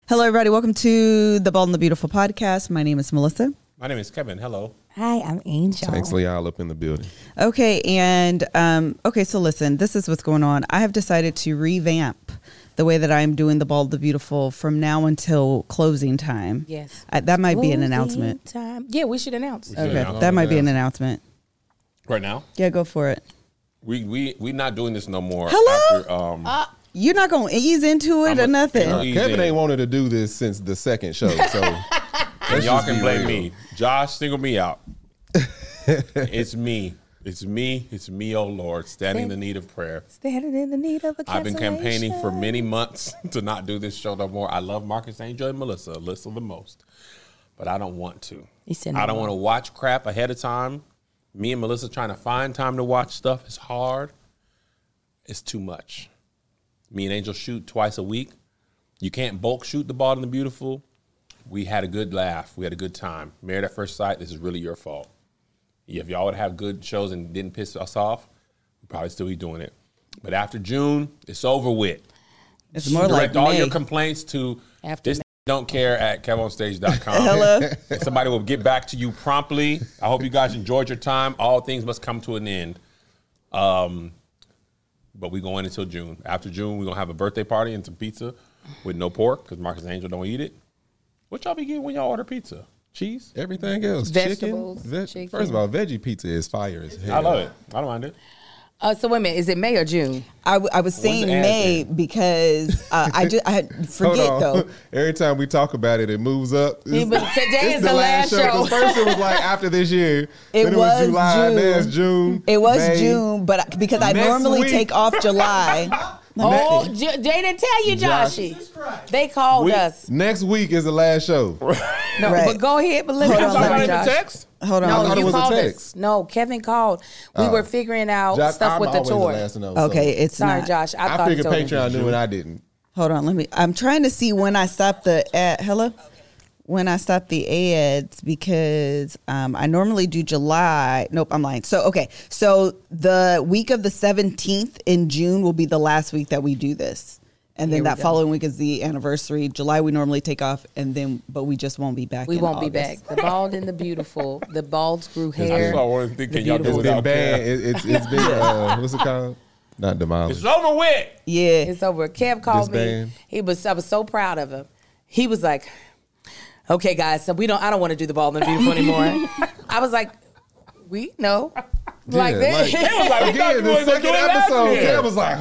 Hello, everybody. Welcome to the Bald and the Beautiful podcast. My name is Melissa. My name is Kevin. Hello. Hi, I'm Angel. Thanks, Leal, up in the building. Okay, and so listen, this is what's going on. I have decided to revamp the way that I'm doing the Bald, the Beautiful from now until closing time. Yes. That might be an Closing announcement. time. Yeah, we should announce. Okay, that might be an announcement. Right now? Yeah, go for it. We not doing this no more. Hello? After, You're not going to ease into it or nothing. Kevin ain't wanted to do this since the second show, so and y'all can blame me. Josh, single me out. It's me. It's me. It's me, oh Lord, standing in the need of prayer. Standing in the need of a I've been campaigning for cancellation. many months to not do this show no more. I love Marcus Angel and Melissa the most, but I don't want to. I don't want to watch crap ahead of time. Me and Melissa trying to find time to watch stuff is hard. It's too much. Me and Angel shoot twice a week. You can't bulk shoot the Bald and the Beautiful. We had a good laugh. We had a good time. Married at First Sight, this is really your fault. If y'all would have good shows and didn't piss us off, we'd probably still be doing it. But after June, it's over with. It's more like Direct all May. your complaints to this don't care at kevonstage.com. Hello? And somebody will get back to you promptly. I hope you guys enjoyed your time. All things must come to an end. But we going until June. After June, we're going to have a birthday party and some pizza with no pork because Marcus and Angel don't eat it. What y'all be getting when y'all order pizza? Cheese? everything else, Vegetables, chicken. First of all, veggie pizza is fire as hell. I love it. I don't mind it. So wait a minute, is it May or June? I was saying the ad May then? because I forget Hold on. though. Every time we talk about it, it moves up. Yeah, but today is It's the last show. 'Cause first it was like after this year. It then was July. June. Then it's June. It was May. June, but because I Next normally week. take off July. Oh, they didn't tell you, Joshy. They called us. Next week is the last show. No, Right. but go ahead. But listen, Hold on, I'm let sorry, me- Josh. text? Hold on. No, I thought it you was a called us. text. No, Kevin called. We were figuring out stuff I'm with the always the tour. last to know, so Okay, it's Sorry, not. Josh. I I thought figured told him. Patreon knew and I didn't. Hold on, I'm trying to see when I stopped the ad. Hello? When I stopped the ads because I normally do July. Nope, I'm lying. So the week of the 17th in June will be the last week that we do this. And then Here we that go. following week is the anniversary. July we normally take off, but we just won't be back. We in won't be August. back. The Bald and the Beautiful. The Balds grew I hair. saw one thing. Can y'all do It's been without banned. care? It's been what's it called? Not demolished. It's over with. Yeah. It's over. Kev called me. Disband. I was so proud of him. He was like, "Okay, guys, so I don't want to do the Bald and the Beautiful anymore." I was like, "We know." Like Yeah, that. It was like, we thought Again, we the was gonna second do it last episode, year. Kev was like,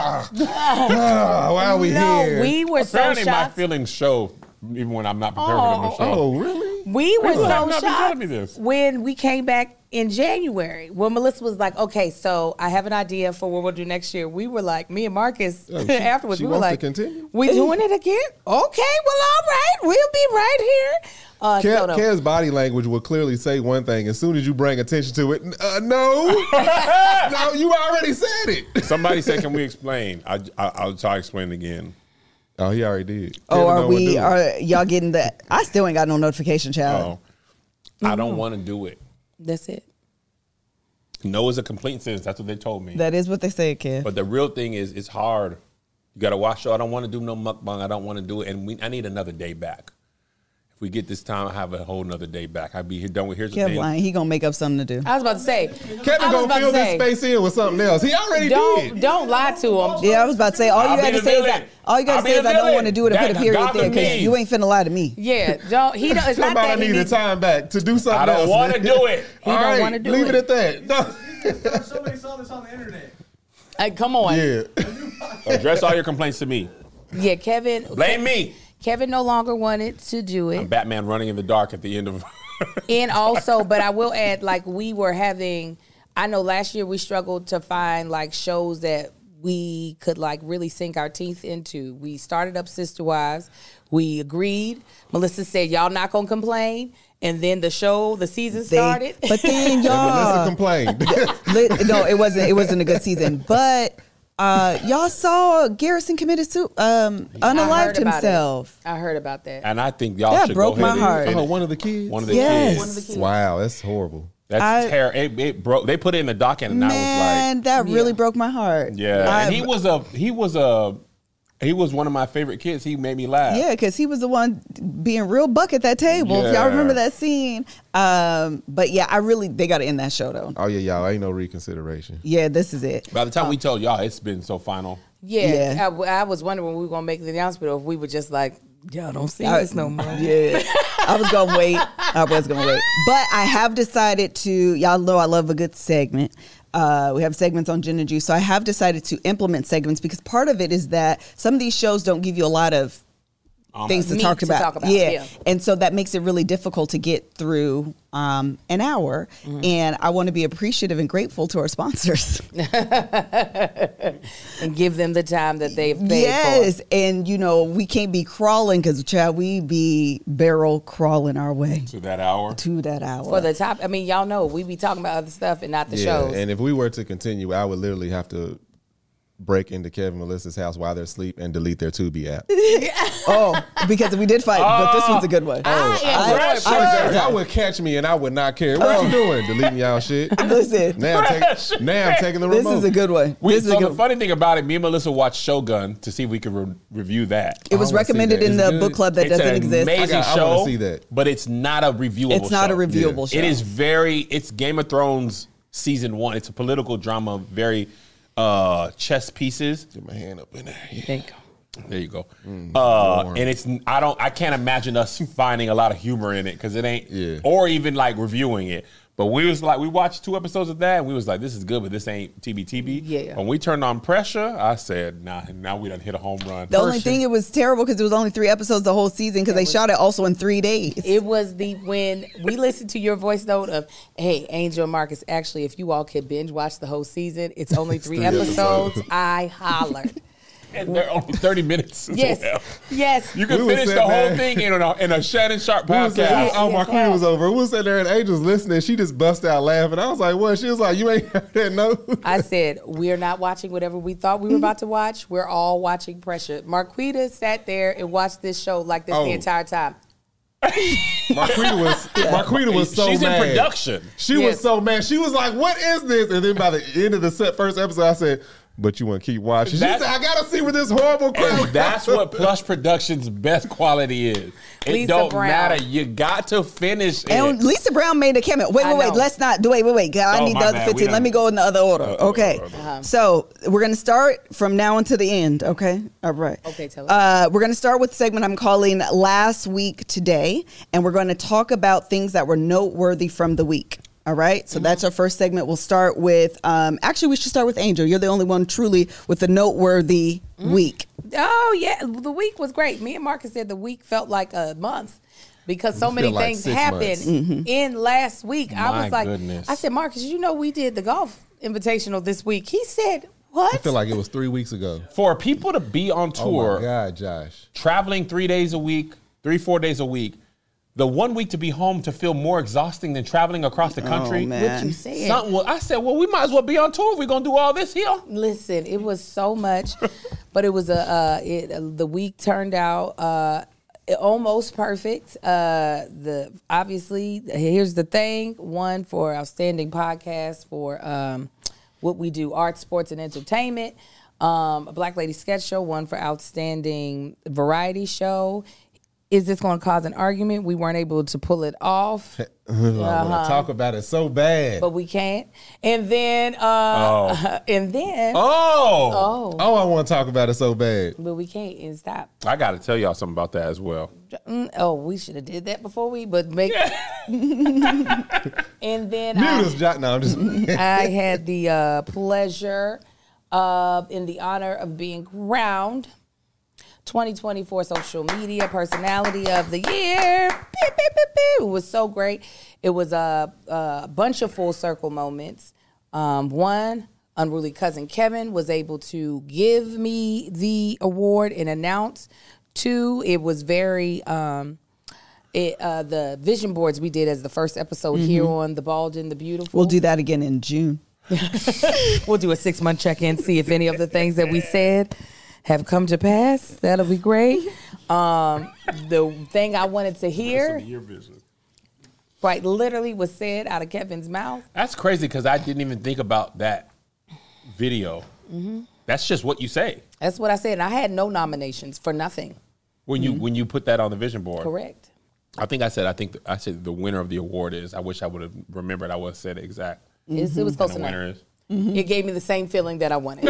why are we No, here? we were so Apparently my shocked. feelings show even when I'm not prepared for them to show. Oh, really? We were People have so not been telling me shocked this. when we came back in January. When Melissa was like, "Okay, so I have an idea for what we'll do next year." We were like, me and Marcus Oh, she- afterwards, she we were wants to like, continue? "We doing it again? Okay, well, all right, we'll be right here." Kev's body language will clearly say one thing. As soon as you bring attention to it, no. No, you already said it. Somebody said, "Can we explain?" I'll try to explain it again. Oh, he already did. Oh, Kevin are know what to do. are y'all getting that? I still ain't got no notification, child. Oh, I don't want to do it. That's it. No is a complete sentence. That's what they told me. That is what they say, kid. But the real thing is, it's hard. You got to watch. I don't want to do no mukbang. I don't want to do it, and I need another day back. If we get this time, I have a whole nother day back. I'd be here done with. Here's the Kev thing. lying. He gonna make up something to do. I was about to say, Kevin gonna fill this space in with something else. He already did. Don't lie to him. Yeah, I was about to say all I'll you be got to the say is villain. I don't want to do it and put a That period got there the because means. you ain't finna lie to me. Yeah, don't. He don't. It's not Somebody that he need a needs. time back to do something I don't else. want to man. do it. He All don't right, wanna do leave it. it at that. No. Somebody saw this on the internet. Hey, come on. Yeah. Address all your complaints to me. Yeah, Kevin. Blame me. Kevin no longer wanted to do it. Batman running in the dark at the end of. And also, but I will add, like, we were having, I know last year we struggled to find, like, shows that we could, like, really sink our teeth into. We started up Sister Wives. We agreed. Melissa said, y'all not going to complain. And then the season started. But then Melissa y'all, complained. no, it wasn't a good season. But y'all saw Garrison committed unalived himself. I heard about that. And I think y'all That should broke go ahead my heart. and finish. Oh, one of the kids? One of the Yes. kids. One of the kids. Wow, that's horrible. That's terrible. It broke. They put it in the docket, and I was Man, like, that really broke my heart. yeah. And he was a He was one of my favorite kids. He made me laugh. Yeah, because he was the one being real buck at that table. Yeah. If y'all remember that scene. But yeah, they got to end that show though. Oh yeah, y'all ain't no reconsideration. Yeah, this is it. By the time we told y'all, it's been so final. Yeah. I was wondering when we were going to make the announcement, or if we were just like, y'all don't see us no more. Yeah, I was going to wait. But I have decided to, y'all know I love a good segment. We have segments on Gin and Juice. So I have decided to implement segments because part of it is that some of these shows don't give you a lot of things to talk about. Yeah. And so that makes it really difficult to get through an hour. Mm-hmm. And I want to be appreciative and grateful to our sponsors. And give them the time that they've paid for. Yes. And, we can't be crawling because, child, we be barrel crawling our way. To that hour. For the top. I mean, y'all know we be talking about other stuff and not the shows. And if we were to continue, I would literally have to break into Kevin and Melissa's house while they're asleep and delete their Tubi app. Because we did fight, but this one's a good one. Y'all would catch me and I would not care. What you doing? Deleting y'all shit. Listen. Now I'm taking the remote. This is a good one. The funny thing about it, me and Melissa watched Shogun to see if we could review that. It was recommended in the book club that doesn't exist. It's an amazing show, I want to see that. But it's not a reviewable show. It's not a reviewable show. It is it's Game of Thrones season 1. It's a political drama, very chess pieces. Get my hand up in there. Yeah. There you go. And I can't imagine us finding a lot of humor in it because it ain't, or even like reviewing it. But we watched 2 episodes of that and we was like, this is good, but this ain't TBTB. Yeah. When we turned on Pressure, I said, nah, now we done hit a home run. The only thing, it was terrible because it was only 3 episodes the whole season because they shot it also in 3 days. It was when we listened to your voice note of, hey, Angel and Marcus, actually, if you all could binge watch the whole season, it's only 3 episodes. I hollered. And they're only 30 minutes as well. Yes. You can finish the whole thing in a Shannon Sharp podcast. Marquita was over. We was sitting there and Angel's listening. She just bust out laughing. I was like, what? She was like, you ain't heard that, no? I said, we're not watching whatever we thought we were about to watch. We're all watching Pressure. Marquita sat there and watched this show like this the entire time. Marquita was so mad. She's in production. She was so mad. She was like, what is this? And then by the end of the first episode, I said, but you want to keep watching. She said, I got to see what this horrible crap. That's what Plush Productions' best quality is. It don't matter. You got to finish it. And Lisa Brown made a cameo. Wait. Let's not do. Wait. I need the other 15. Let me go in the other order. Okay. So we're going to start from now until the end. Okay. All right. Okay. Tell us. We're going to start with the segment I'm calling Last Week Today. And we're going to talk about things that were noteworthy from the week. All right. So that's our first segment. We'll start with, actually, we should start with Angel. You're the only one truly with a noteworthy week. Oh, yeah. The week was great. Me and Marcus said the week felt like a month because so many things happened in last week. I was like, I said, Marcus, we did the golf invitational this week. He said, what? I feel like it was 3 weeks ago. For people to be on tour, oh my God, Josh, traveling 3 days a week, 4 days a week, the 1 week to be home to feel more exhausting than traveling across the country. Oh, man. What you said? I said, well, we might as well be on tour if we're going to do all this here. Listen, it was so much, but it was the week turned out almost perfect. Obviously, here's the thing: 1 for outstanding podcast for what we do, art, sports, and entertainment. A Black Lady Sketch Show, 1 for outstanding variety show. Is this going to cause an argument? We weren't able to pull it off. I want to talk about it so bad, but we can't. And then, I want to talk about it so bad, but we can't. And stop. I got to tell y'all something about that as well. We should have did that before make. And then I had the pleasure of, in the honor of being crowned 2024 social media personality of the year. It was so great. It was a bunch of full circle moments. 1, Unruly Cousin Kevin was able to give me the award and announce. 2, it was very the vision boards we did as the first episode here on The Bald and the Beautiful. We'll do that again in June. We'll do a 6-month check-in, see if any of the things that we said have come to pass. That'll be great. The thing I wanted to hear, quite literally, was said out of Kevin's mouth. That's crazy because I didn't even think about that video. Mm-hmm. That's just what you say. That's what I said. And I had no nominations for nothing. When you put that on the vision board. Correct. I said the winner of the award is. I wish I would have remembered. I would have said it exact. It was close enough. Winner is. It gave me the same feeling that I wanted.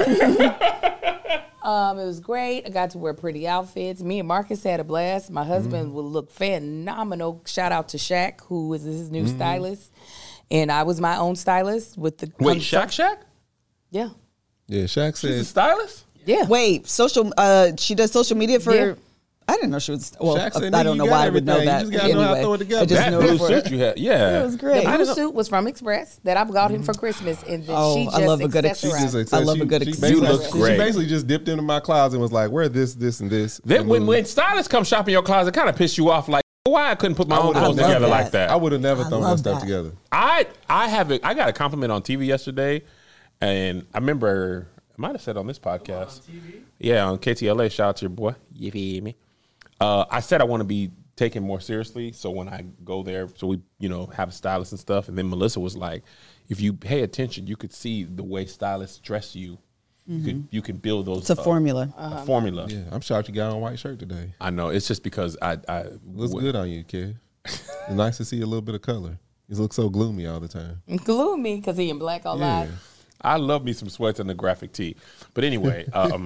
It was great. I got to wear pretty outfits. Me and Marcus had a blast. My husband would look phenomenal. Shout out to Shaq, who is his new stylist. And I was my own stylist with the... Wait, Shaq? Yeah. Yeah, Shaq said... She's a stylist? Yeah. Wait, she does social media for... Yeah. I didn't know she was... Well, Shaq said, I don't know why I would know that. You just gotta know how to throw it together. I just That know blue it for... suit you had. Yeah. It was great. The blue suit was from Express that I got him for Christmas, and then she just I love a good accessorized. I love a good She accessory. You look great. basically just dipped into my closet and was like, "Where this, and this." Then when stylists come shop in your closet, kind of piss you off. Like, why I couldn't put my own clothes love together that. like that? I would have never thrown that love stuff that. together. I got a compliment on TV yesterday, and I remember I might have said on this podcast. On TV? Yeah, on KTLA. Shout out to your boy. You feel me? I said I want to be taken more seriously, so when I go there, so we have a stylist and stuff, and then Melissa was like, if you pay attention, you could see the way stylists dress you. You can build those. It's a formula. A formula. Yeah, I'm shocked you got on a white shirt today. I know. It's just because I Looks good on you, kid. It's nice to see a little bit of color. You look so gloomy all the time. Gloomy because he in black all Yeah. live. I love me some sweats and the graphic tee. But anyway,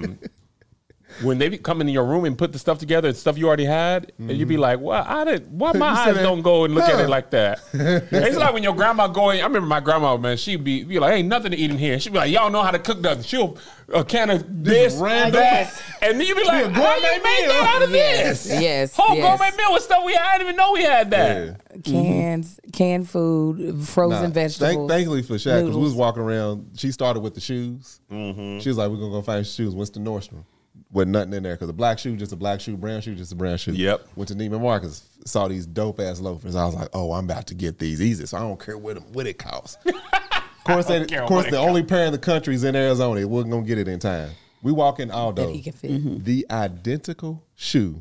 when they come into your room and put the stuff together and stuff you already had, and you be like, "Well, why my eyes don't go and look at it like that?" It's like when your grandma going. I remember my grandma, man. She'd be like, "Ain't nothing to eat in here." She'd be like, "Y'all know how to cook nothing." She'll a can of this, that, and then you be like, "How you made that out of this?" Yes. Whole gourmet meal with stuff I didn't even know we had that. Yeah. Canned food, frozen vegetables. Thankfully for Shaq, because we was noodles. walking around. She started with the shoes. She was like, "We're gonna go find shoes." Went to Nordstrom with nothing in there because a black shoe, just a black shoe, brown shoe, just a brown shoe. Yep. Went to Neiman Marcus, saw these dope ass loafers. I was like, "Oh, I'm about to get these easy." So I don't care what it costs. Of course, the only pair in the country is in Arizona. It wasn't gonna get it in time. We walk in Aldo, That he can fit. the identical shoe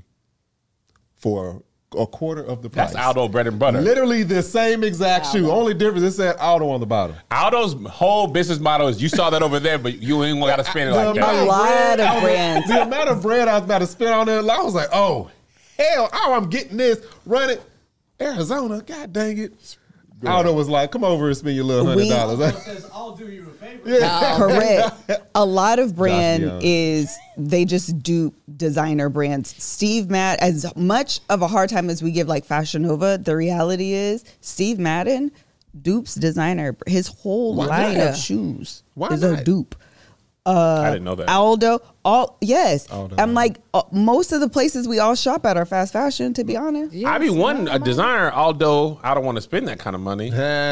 for a quarter of the price. That's Aldo bread and butter. Literally the same exact shoe. Only difference, it said Aldo on the bottom. Aldo's whole business model is you saw that over there, but you ain't got to spend it like A that. lot of brands. The amount of bread I was about to spend on there, I was like, "Oh, hell, I'm getting this. Run it. Arizona, god dang it." Aldo was like, "Come over and spend your little $100. Says, I'll do you a favor. Correct. A lot of brand Young. is they just dupe designer brands. Steve Madden, as much of a hard time as we give like Fashion Nova, the reality is Steve Madden dupes designer. His whole line not? of shoes Why is not? a dupe. I didn't know that. Aldo, yes. Aldo. I'm like most of the places we all shop at are fast fashion. To be honest, I be one a designer, although I don't want to spend that kind of money.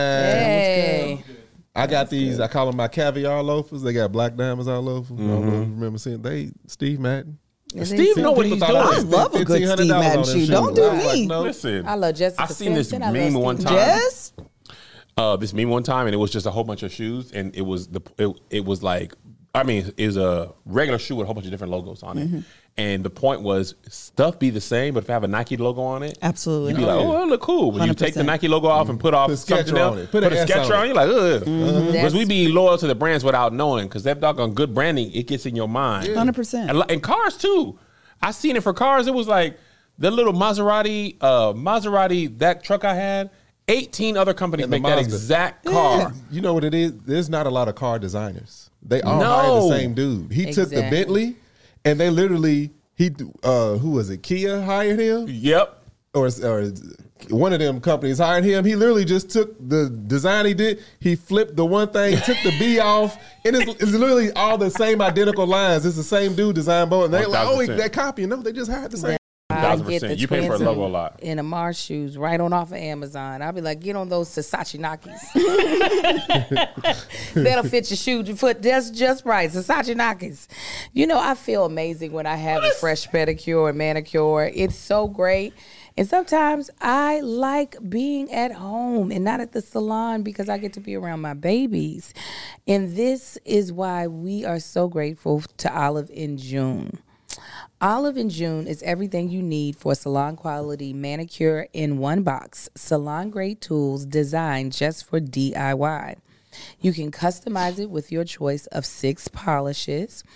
Hey. I got these, I call them my caviar loafers. They got black diamonds all over. I don't know if you remember seeing Steve Madden. Steve know what he's People thought doing. I love a good $1,500 Steve Madden on them shoe. shoes. Don't do I was me. no. Listen, I love Jessica I seen this Simpson. I meme love one Steve time. yes. This meme one time, and it was just a whole bunch of shoes, and it was it was like, I mean, it was a regular shoe with a whole bunch of different logos on it. And the point was, stuff be the same, but if I have a Nike logo on it, Absolutely. you'd be like, oh, it look cool. When you take the 100%. Nike logo off and put off Put something Skechers else, on it. put Put a an S Skechers on on, it. you're like, ugh. Because we That's- be loyal to the brands without knowing, because that doggone good branding, it gets in your mind. 100%. And cars too. I seen it for cars. It was like the little Maserati, that truck I had. 18 other companies And the make that Mazda. exact car. You know what it is? There's not a lot of car designers. They all No. hire the same dude. He took the Exactly. Bentley, and they literally who was it? Kia hired him, Yep. or one of them companies hired him. He literally just took the design he did. He flipped the one thing, took the B off, and it's literally all the same identical lines. It's the same dude designed both. And they're like, oh, 1000%. they copy. No, they just hired the same. I 1000%. get the You pay for a twins logo a lot. in the Mars shoes right on off of Amazon. I'll be like, get on those Sasachi Nakis. That'll fit your shoe, your foot just right. Sasachi Nakis. You know, I feel amazing when I have a fresh pedicure and manicure. It's so great. And sometimes I like being at home and not at the salon because I get to be around my babies. And this is why we are so grateful to Olive in June. Olive in June is everything you need for salon quality manicure in one box. Salon grade tools designed just for DIY. You can customize it with your choice of 6 polishes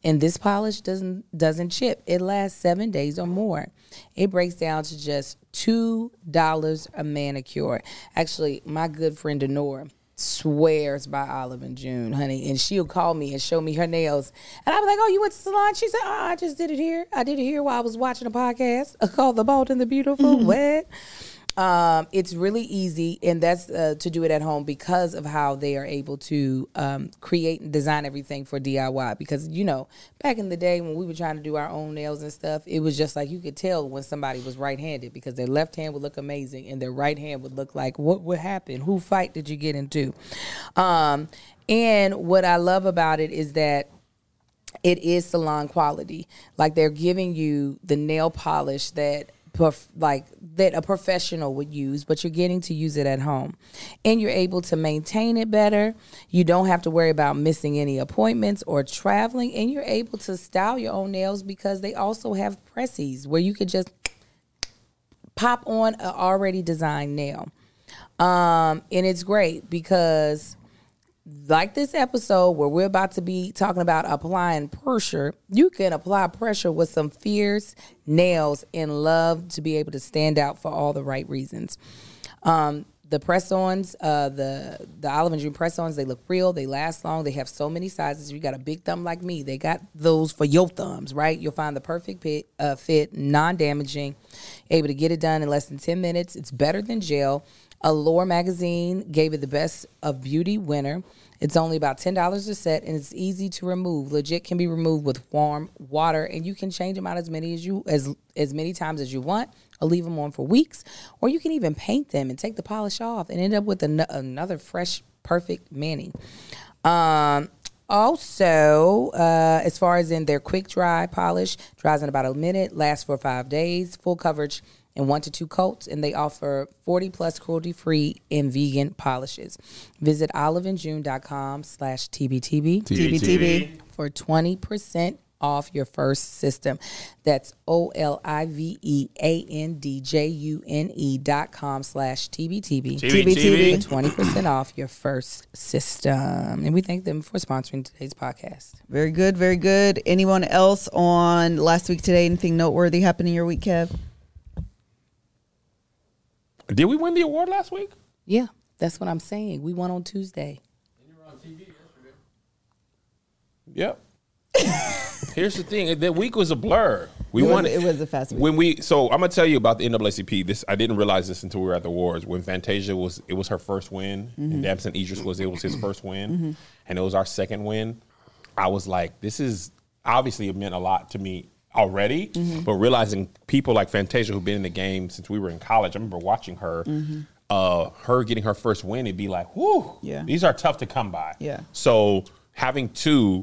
And this polish doesn't chip. It lasts 7 days or more. It breaks down to just $2 a manicure. Actually, my good friend Denora swears by Olive & June, honey. And she'll call me and show me her nails. And I was like, oh, you went to the salon? She said, oh, I just did it here. I did it here while I was watching a podcast called The Bold and the Beautiful. What? It's really easy, and that's to do it at home because of how they are able to create and design everything for DIY. Because, you know, back in the day when we were trying to do our own nails and stuff, it was just like you could tell when somebody was right-handed because their left hand would look amazing and their right hand would look like, what would happen? Who fight did you get into? And what I love about it is that it is salon quality. Like they're giving you the nail polish that a professional would use, but you're getting to use it at home. And you're able to maintain it better. You don't have to worry about missing any appointments or traveling. And you're able to style your own nails because they also have pressies where you could just pop on an already designed nail. And it's great because like this episode where we're about to be talking about applying pressure, you can apply pressure with some fierce nails and love to be able to stand out for all the right reasons. The press-ons, the Olive & June press-ons, they look real. They last long. They have so many sizes. You got a big thumb like me. They got those for your thumbs, right? You'll find the perfect fit, non-damaging, able to get it done in less than 10 minutes. It's better than gel. Allure magazine gave it the best of beauty winner. It's only about $10 a set, and it's easy to remove. Legit can be removed with warm water, and you can change them out as many times as you want, or leave them on for weeks, or you can even paint them and take the polish off and end up with another fresh, perfect mani. Also, as far as in their quick dry polish, dries in about a minute, lasts for 5 days, full coverage in 1 to 2 coats, and they offer 40 plus cruelty-free and vegan polishes. Visit oliveandjune.com/TBTB for 20% off your first system. That's oliveandjune.com/TBTB for 20% off your first system. And we thank them for sponsoring today's podcast. Very good, very good. Anyone else on last week, today? Anything noteworthy happened in your week, Kev? Did we win the award last week? Yeah, that's what I'm saying. We won on Tuesday. And you were on TV yesterday. Yep. Here's the thing: that week was a blur. It was a fast week. So I'm gonna tell you about the NAACP. I didn't realize this until we were at the awards. When Fantasia was her first win, and Damson Idris was his first win, and it was our second win. I was like, this is obviously it meant a lot to me already, but realizing people like Fantasia who've been in the game since we were in college. I remember watching her, her getting her first win. It'd be like, whoo, these are tough to come by. Yeah. So having two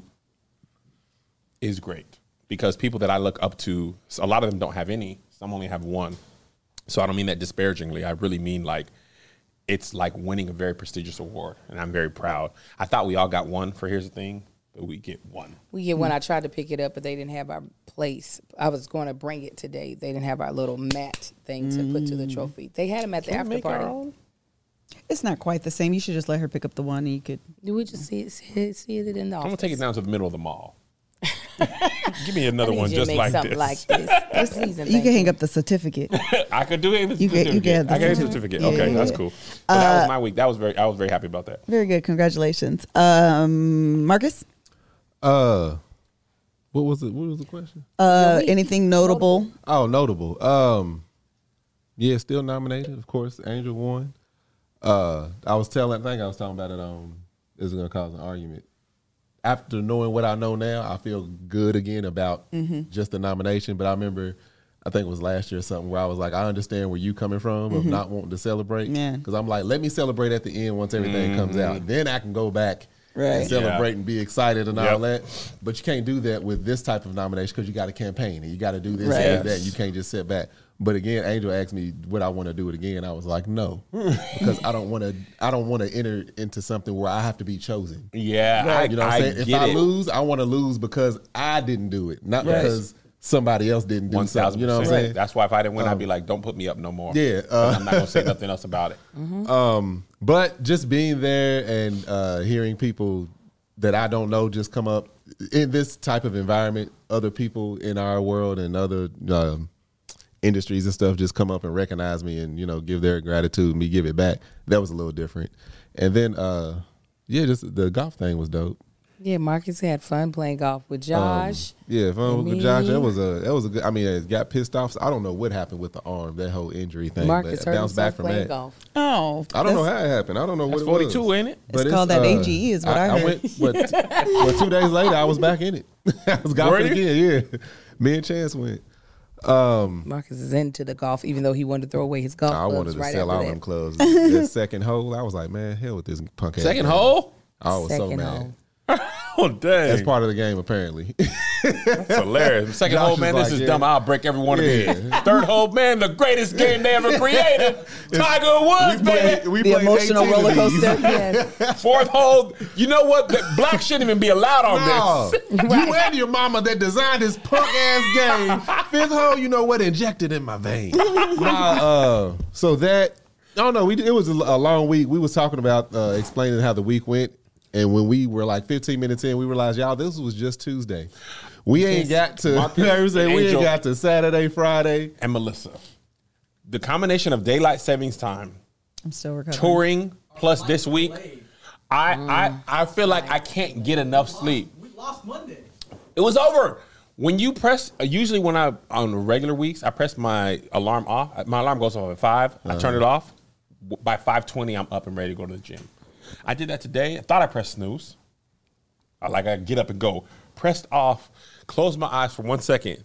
is great because people that I look up to, a lot of them don't have any. Some only have one. So I don't mean that disparagingly. I really mean like it's like winning a very prestigious award, and I'm very proud. I thought we all got one for Here's the Thing. But we get one. We get one. I tried to pick it up, but they didn't have our place. I was going to bring it today. They didn't have our little mat thing to put to the trophy. They had them at the after party. It's not quite the same. You should just let her pick up the one, and you could. Do we just see it in the office? I'm gonna take it down to the middle of the mall. Give me another one just like this. Like this. You can hang up the certificate. I could do it. You can I got a certificate. Yeah, okay, that's cool. So that was my week. I was very happy about that. Very good. Congratulations, Marcus. What was it? What was the question? Anything notable? Oh, notable. Yeah, still nominated. Of course, Angel won. I was talking about it. This is gonna cause an argument. After knowing what I know now, I feel good again about just the nomination. But I remember, I think it was last year or something, where I was like, I understand where you coming from of not wanting to celebrate. Because I'm like, let me celebrate at the end once everything comes out. Then I can go back and celebrate and be excited and all that. But you can't do that with this type of nomination because you got a campaign and you got to do this and that. You can't just sit back. But again, Angel asked me would I want to do it again. I was like, no, because I don't want to enter into something where I have to be chosen. Yeah, you know what I'm saying? If I lose, I want to lose because I didn't do it, not because somebody else didn't do something. You know what I'm saying? That's why if I didn't win, I'd be like, don't put me up no more. Yeah, I'm not gonna say nothing else about it. But just being there and hearing people that I don't know just come up in this type of environment. Other people in our world and other industries and stuff just come up and recognize me and, give their gratitude and me give it back. That was a little different. And then, just the golf thing was dope. Yeah, Marcus had fun playing golf with Josh. Fun with Josh. That was a good. I mean, it got pissed off. So I don't know what happened with the arm, that whole injury thing. Marcus but bounced back from that. Golf. Oh, I don't know how it happened. I don't know what it 42, was. ain't it? It's called that AGE, is what I heard. I went, but 2 days later, I was back in it. I was golfing again. Yeah, me and Chance went. Marcus is into the golf, even though he wanted to throw away his golf clubs. I wanted to sell out them clubs. That second hole, I was like, man, hell with this punk ass. Second hole? I was so Second mad. hole. Oh, dang. That's part of the game, apparently. That's hilarious. Second Josh hole, man, was this like, is dumb. I'll break every one of these. Third hole, man, the greatest game they ever created. Tiger Woods, baby. We The played emotional 18 of roller these. coaster. Yes. Fourth hole, you know what? The black shouldn't even be allowed on No, this. you and your mama that designed this punk ass game. Fifth hole, you know what? Injected in my vein. So that I don't know. It was a long week. We was talking about explaining how the week went, and when we were like 15 minutes in, we realized, y'all, this was just Tuesday. We ain't got to Thursday. We ain't got to Saturday, Friday, And Melissa, the combination of daylight savings time, I'm still recovering. touring, plus this week, I feel like I can't get enough sleep. We lost Monday. It was over. When you press, usually when on regular weeks, I press my alarm off. My alarm goes off at 5. I turn it off. By 5:20, I'm up and ready to go to the gym. I did that today. I thought I pressed snooze. I get up and go. Pressed off. Closed my eyes for 1 second.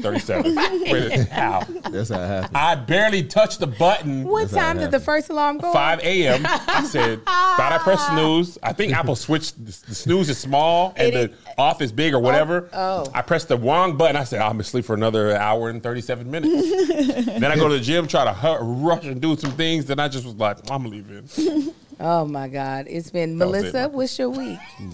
6:37. How? That's how it happened. I barely touched the button. What time did the first alarm go? 5 a.m. I said, thought I pressed snooze. I think Apple switched. The snooze is small and the off is big or whatever. Oh. I pressed the wrong button. I said, I'm going to sleep for another hour and 37 minutes. Then I go to the gym, try to rush and do some things. Then I just was like, I'm leaving. Oh my God. It's been Melissa, what's your week?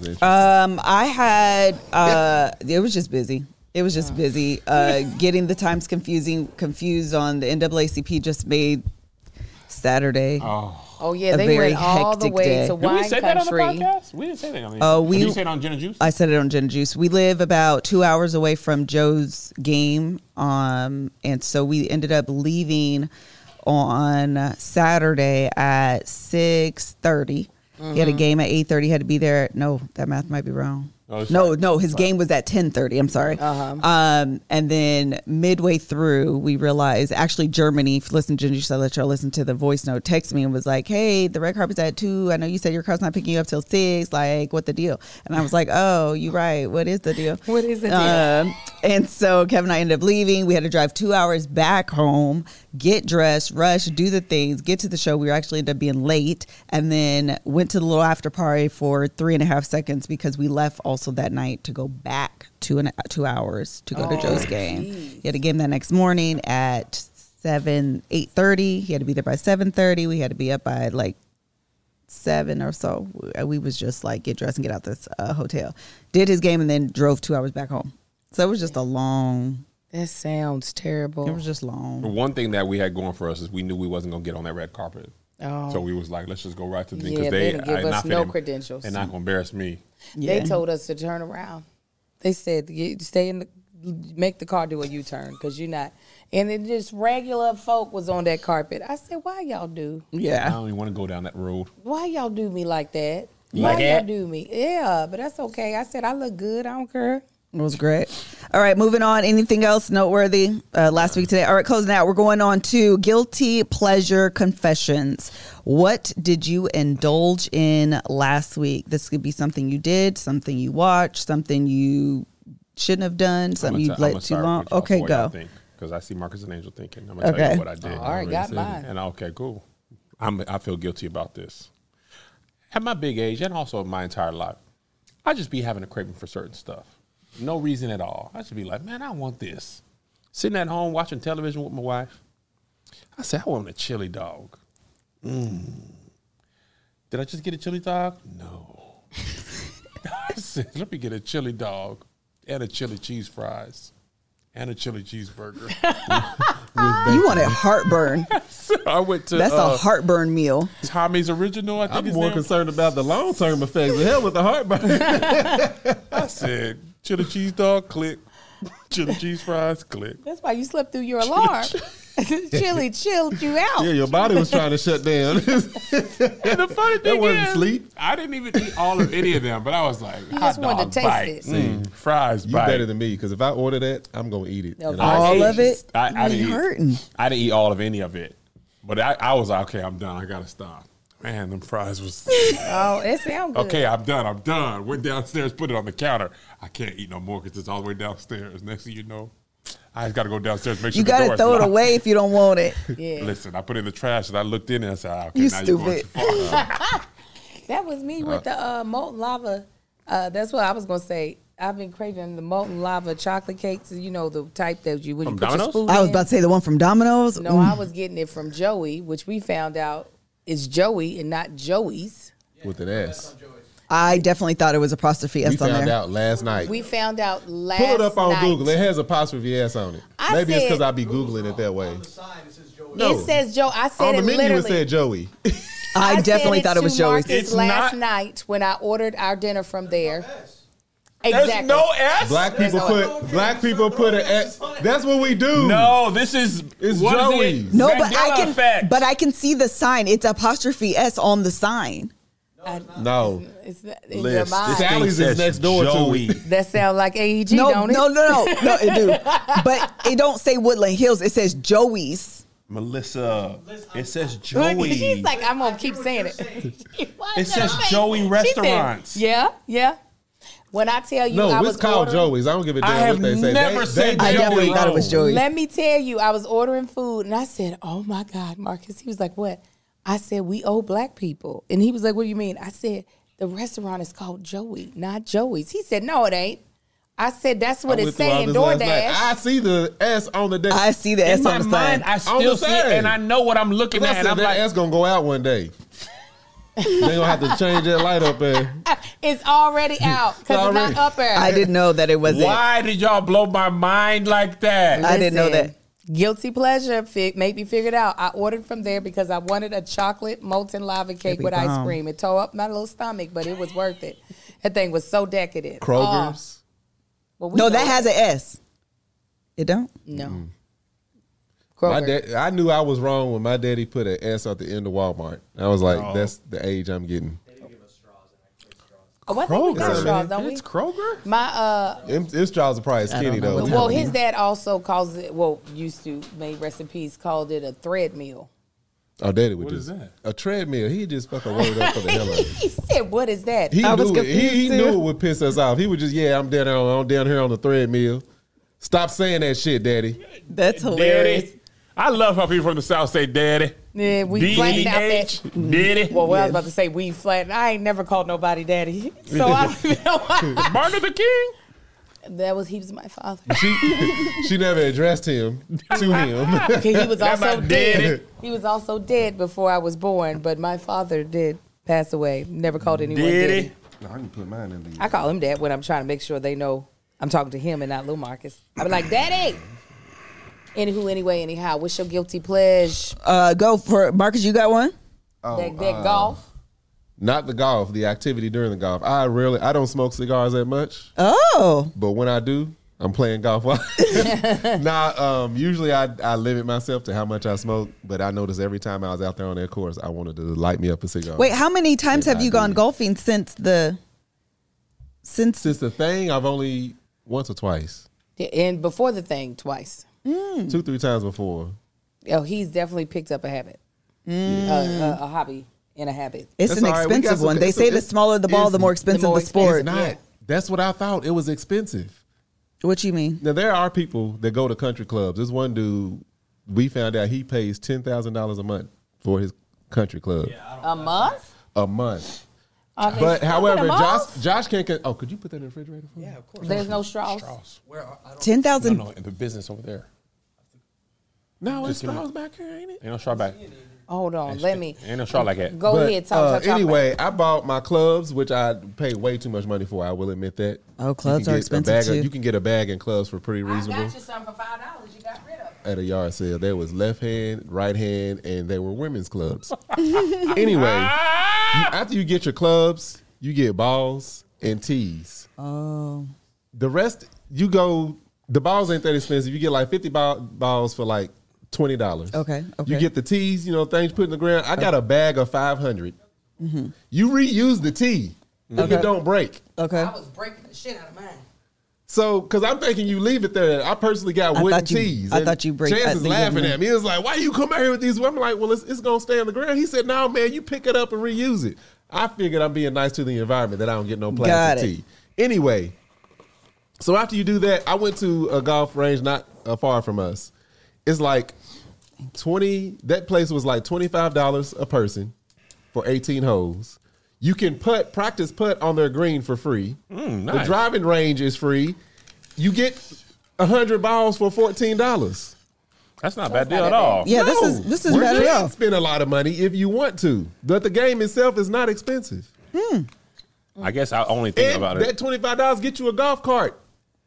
I had it was just busy. It was just busy. Getting the times confused on the NAACP just made Saturday. Oh yeah, A they very went all the hectic way day. to Did we Wine say that on the Country. podcast? We didn't say that on the we- Did you say it on Gin and Juice? I said it on Gin and Juice. We live about 2 hours away from Joe's game, and so we ended up leaving on Saturday at 6:30. He had a game at 8:30. Had to be there. No, that math might be wrong. No, his game was at 10:30. I'm sorry. And then midway through, we realized actually Germany. If you listen to Ginger, so I let y'all listen to the voice note. Texted me and was like, "Hey, the red carpet's at 2. I know you said your car's not picking you up till 6. Like, what the deal?" And I was like, "Oh, you right. What is the deal? What is the deal? And so Kevin and I ended up leaving. We had to drive 2 hours back home, get dressed, rush, do the things, get to the show. We actually ended up being late, and then went to the little after party for 3.5 seconds because we left also that night to go back 2 hours to go to Joe's game. He had a game that next morning at 8:30. He had to be there by 7:30. We had to be up by like 7 or so. We was just like get dressed and get out this hotel. Did his game and then drove 2 hours back home. So it was just a long. That sounds terrible. It was just long. The one thing that we had going for us is we knew we wasn't going to get on that red carpet. Oh. So we was like, let's just go right to the thing. Yeah, they didn't give us no credentials. They're not going to embarrass me. They told us to turn around. They said, you stay in the, make the car do a U-turn because you're not. And it just regular folk was on that carpet. I said, why y'all do? I Yeah. don't even want to go down that road. Why y'all do me like that? Like Why y'all that? do me? Yeah, but that's okay. I said, I look good. I don't care. It was great. All right, moving on. Anything else noteworthy last week, today? All right, closing out. We're going on to guilty pleasure confessions. What did you indulge in last week? This could be something you did, something you watched, something you shouldn't have done, something you let too long. Okay, go. Because I see Marcus and Angel thinking. I'm going to tell you what I did. All right, got mine. And okay, cool. I feel guilty about this. At my big age, and also my entire life, I just be having a craving for certain stuff. No reason at all. I should be like, man, I want this. Sitting at home watching television with my wife. I said, I want a chili dog. Did I just get a chili dog? No. I said, let me get a chili dog and a chili cheese fries and a chili cheeseburger. You wanted heartburn. So I went to That's a heartburn meal. Tommy's Original. I think I'm more concerned about the long-term effects. The hell with the heartburn. I said chili cheese dog, click. Chili cheese fries, click. That's why you slept through your alarm. Chili chilled you out. Yeah, your body was trying to shut down. And the funny thing that wasn't is, sleep. I didn't even eat all of any of them, but I was like, You hot just wanted dog to taste bite. it. Fries You bite. better than me, because if I order that, I'm gonna eat it. No, And All ate- of it? I You didn't hurting. I didn't eat all of any of it, but I was like, okay, I'm done. I gotta stop. Man, them fries was Oh, it sounds good. okay. I'm done. Went downstairs, put it on the counter. I can't eat no more because it's all the way downstairs. Next thing you know, I just got to go downstairs, make sure You the gotta door's throw it locked. away if you don't want it. Yeah. Listen, I put it in the trash and I looked in and I said, okay, You now you're going stupid. too far. That was me with the molten lava. That's what I was gonna say. I've been craving the molten lava chocolate cakes. You know, the type that you when From you put Domino's? your spoon I was in. about to say the one from Domino's. No, I was getting it from Joey, which we found out is Joey and not Joey's. with an S. I definitely thought it was apostrophe We S on found there. out last night. We found out last Pull it up on night. Google. It has apostrophe S on it. Maybe it's because I be Googling it that way. No. It says Joe. I said On the it menu, literally. it said Joey. I definitely said thought it was to Joey's. Marcus It's last not- night when I ordered our dinner from there. There's Exactly. no S. Black people put an S. That's what we do. No, this is It's what is Joey's. it? No, Mandela effect. I can see the sign. It's apostrophe S on the sign. No. It's in your List. mind. This thing Sally's is says next door to Joey. it. That sounds like AEG, No, don't it? no, it do. But it don't say Woodland Hills. It says Joey's. Melissa, it says Look, Joey. she's like, I'm gonna keep saying it. It says She Joey said, Restaurants. yeah. When I tell you, I No, was it's called ordering, Joey's. I don't give a I damn have what they say. never said I Joey. definitely thought it was Joey's. Let me tell you, I was ordering food and I said, "Oh my God, Marcus." He was like, "What?" I said, "We owe black people," and he was like, "What do you mean?" I said, "The restaurant is called Joey, not Joey's." He said, "No, it ain't." I said, "That's what I it's went through all saying." this last night. DoorDash. I see the S on the I see the In S my on the mind, sign. I On still the see it, side. and I know what I'm looking I at. And said I'm that like, S gonna go out one day. They gonna have to change that light up there. It's already out because it's not Already. up there. I didn't know that it was why did y'all blow my mind like that? I didn't know Listen, that. Guilty pleasure made me figure it out. I ordered from there because I wanted a chocolate molten lava cake be with ice bomb. cream. It tore up my little stomach, but it was worth it. That thing was so decadent. Kroger's. Well, we No, know that has an S. It don't? no. My Kroger. dad, I knew I was wrong when my daddy put an S at the end of Walmart. I was like, that's the age I'm getting. Oh, I think we got Kroger. straws, don't we? It's Kroger? My Them straws are probably skinny know though. what well, his dad also calls it. Well, used to, may rest in peace, called it a thread meal. Oh, daddy would What just is that? a treadmill. He just fucking rolled it up for the hell of it. He said, "What is that?" He I was knew it. He confused, knew too. it would piss us off. He would just, I'm down here on the treadmill. Stop saying that shit, daddy. That's hilarious. Daddy. I love how people from the South say daddy. Yeah, we flattened out D-E-H, that. daddy. Well, what I was about to say, we flattened. I ain't never called nobody daddy, so I don't even know why. Martin Luther King? He was my father. She never addressed him to him. Okay, he was That also my dead. daddy. He was also dead before I was born, but my father did pass away. Never called anyone Daddy. daddy. No, I can put mine in the. I call him dad when I'm trying to make sure they know I'm talking to him and not Lil Marcus. I be like, Daddy. Anywho, anyway, anyhow, what's your guilty pleasure? Go for Marcus. You got one? that golf? Not the golf, the activity during the golf. I don't smoke cigars that much, Oh, but when I do, I'm playing golf. Usually I limit myself to how much I smoke, but I noticed every time I was out there on that course, I wanted to light me up a cigar. wait. How many times have you gone did. golfing since the? Since the thing, I've only once or twice, Yeah, and before the thing, twice. 2-3 times before. Oh, he's definitely picked up a habit, a hobby and a habit. It's That's an all right. We got expensive some- one. They say the smaller the ball, it's- the more expensive the more the sport. expensive. Not. Yeah. That's what I thought. It was expensive. What you mean? Now there are people that go to country clubs. This one dude, we found out he pays $10,000 a month for his country club. A month? A month. Are they But fucking however, them off? Josh can't. Oh, could you put that in the refrigerator for me? Yeah, of course. There's no straws. Straws. 10,000. No, in the business over there. No, it's give me- straws back here, ain't it? Ain't no straw back. Hold on, let me Ain't no straw like that. go But, ahead. Talk. anyway, I bought my clubs, which I pay way too much money for. I will admit that. Oh, clubs You can are get a expensive, bag too. You can get a bag and clubs for pretty reasonable. I got you some for $5. You got rid of it. at a yard sale. There was left hand, right hand, and there were women's clubs. Anyway, after you get your clubs, you get balls and tees. Oh. The rest, you go, the balls ain't that expensive. You get like 50 balls for like $20. Okay. You get the tees, things put in the ground. I got a bag of 500. Mm-hmm. You reuse the tee if it don't break. Okay. I was breaking the shit out of mine. So, because I'm thinking you leave it there. I personally got wooden tees. I thought you break. Chance is laughing at me. He was like, why you come out here with these? I'm like, well, it's going to stay on the ground. He said, no, man, you pick it up and reuse it. I figured I'm being nice to the environment that I don't get no plastic tee. Anyway, so after you do that, I went to a golf range not far from us. It's like that place was like $25 a person for 18 holes. You can practice putt on their green for free. Nice. The driving range is free. You get 100 balls for $14. That's not a bad deal at all. Yeah, this is better. You can spend a lot of money if you want to, but the game itself is not expensive. I guess I only think about it. That $25 get you a golf cart.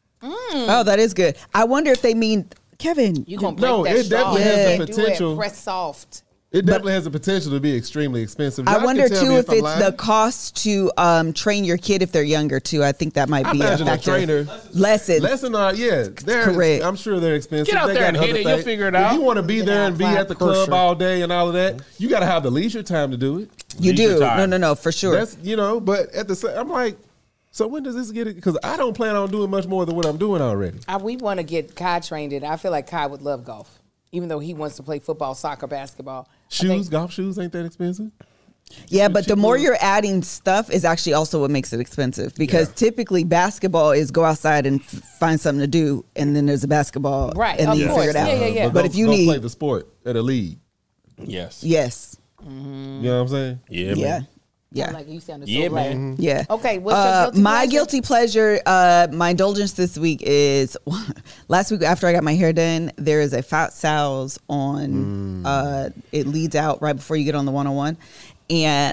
Oh, that is good. I wonder if they mean, Kevin. You gonna break that it definitely has the potential. Press soft. It definitely has the potential to be extremely expensive. I wonder too if it's the cost to train your kid if they're younger too. I think that might be a factor. Trainer Lesson, correct. I'm sure they're expensive. Get out there and hit it. You'll figure it out. If you want to be there and be at the club all day and all of that, you got to have the leisure time to do it. You do. No, for sure. That's but at the same, I'm like, so when does this get it? Because I don't plan on doing much more than what I'm doing already. We want to get Kai trained in. I feel like Kai would love golf, even though he wants to play football, soccer, basketball. Golf shoes ain't that expensive. Yeah, but the more you're adding stuff is actually also what makes it expensive because typically basketball is go outside and find something to do, and then there's a basketball, right? And then you figure it out. Yeah. But if you need play the sport at a league, yes, mm-hmm. You know what I'm saying? Yeah. Like you sounded so right. Mm-hmm. Yeah. Okay. What's your guilty my pleasure? guilty pleasure, my indulgence this week is last week after I got my hair done, there is a Fat Sal's on. It leads out right before you get on the 101, and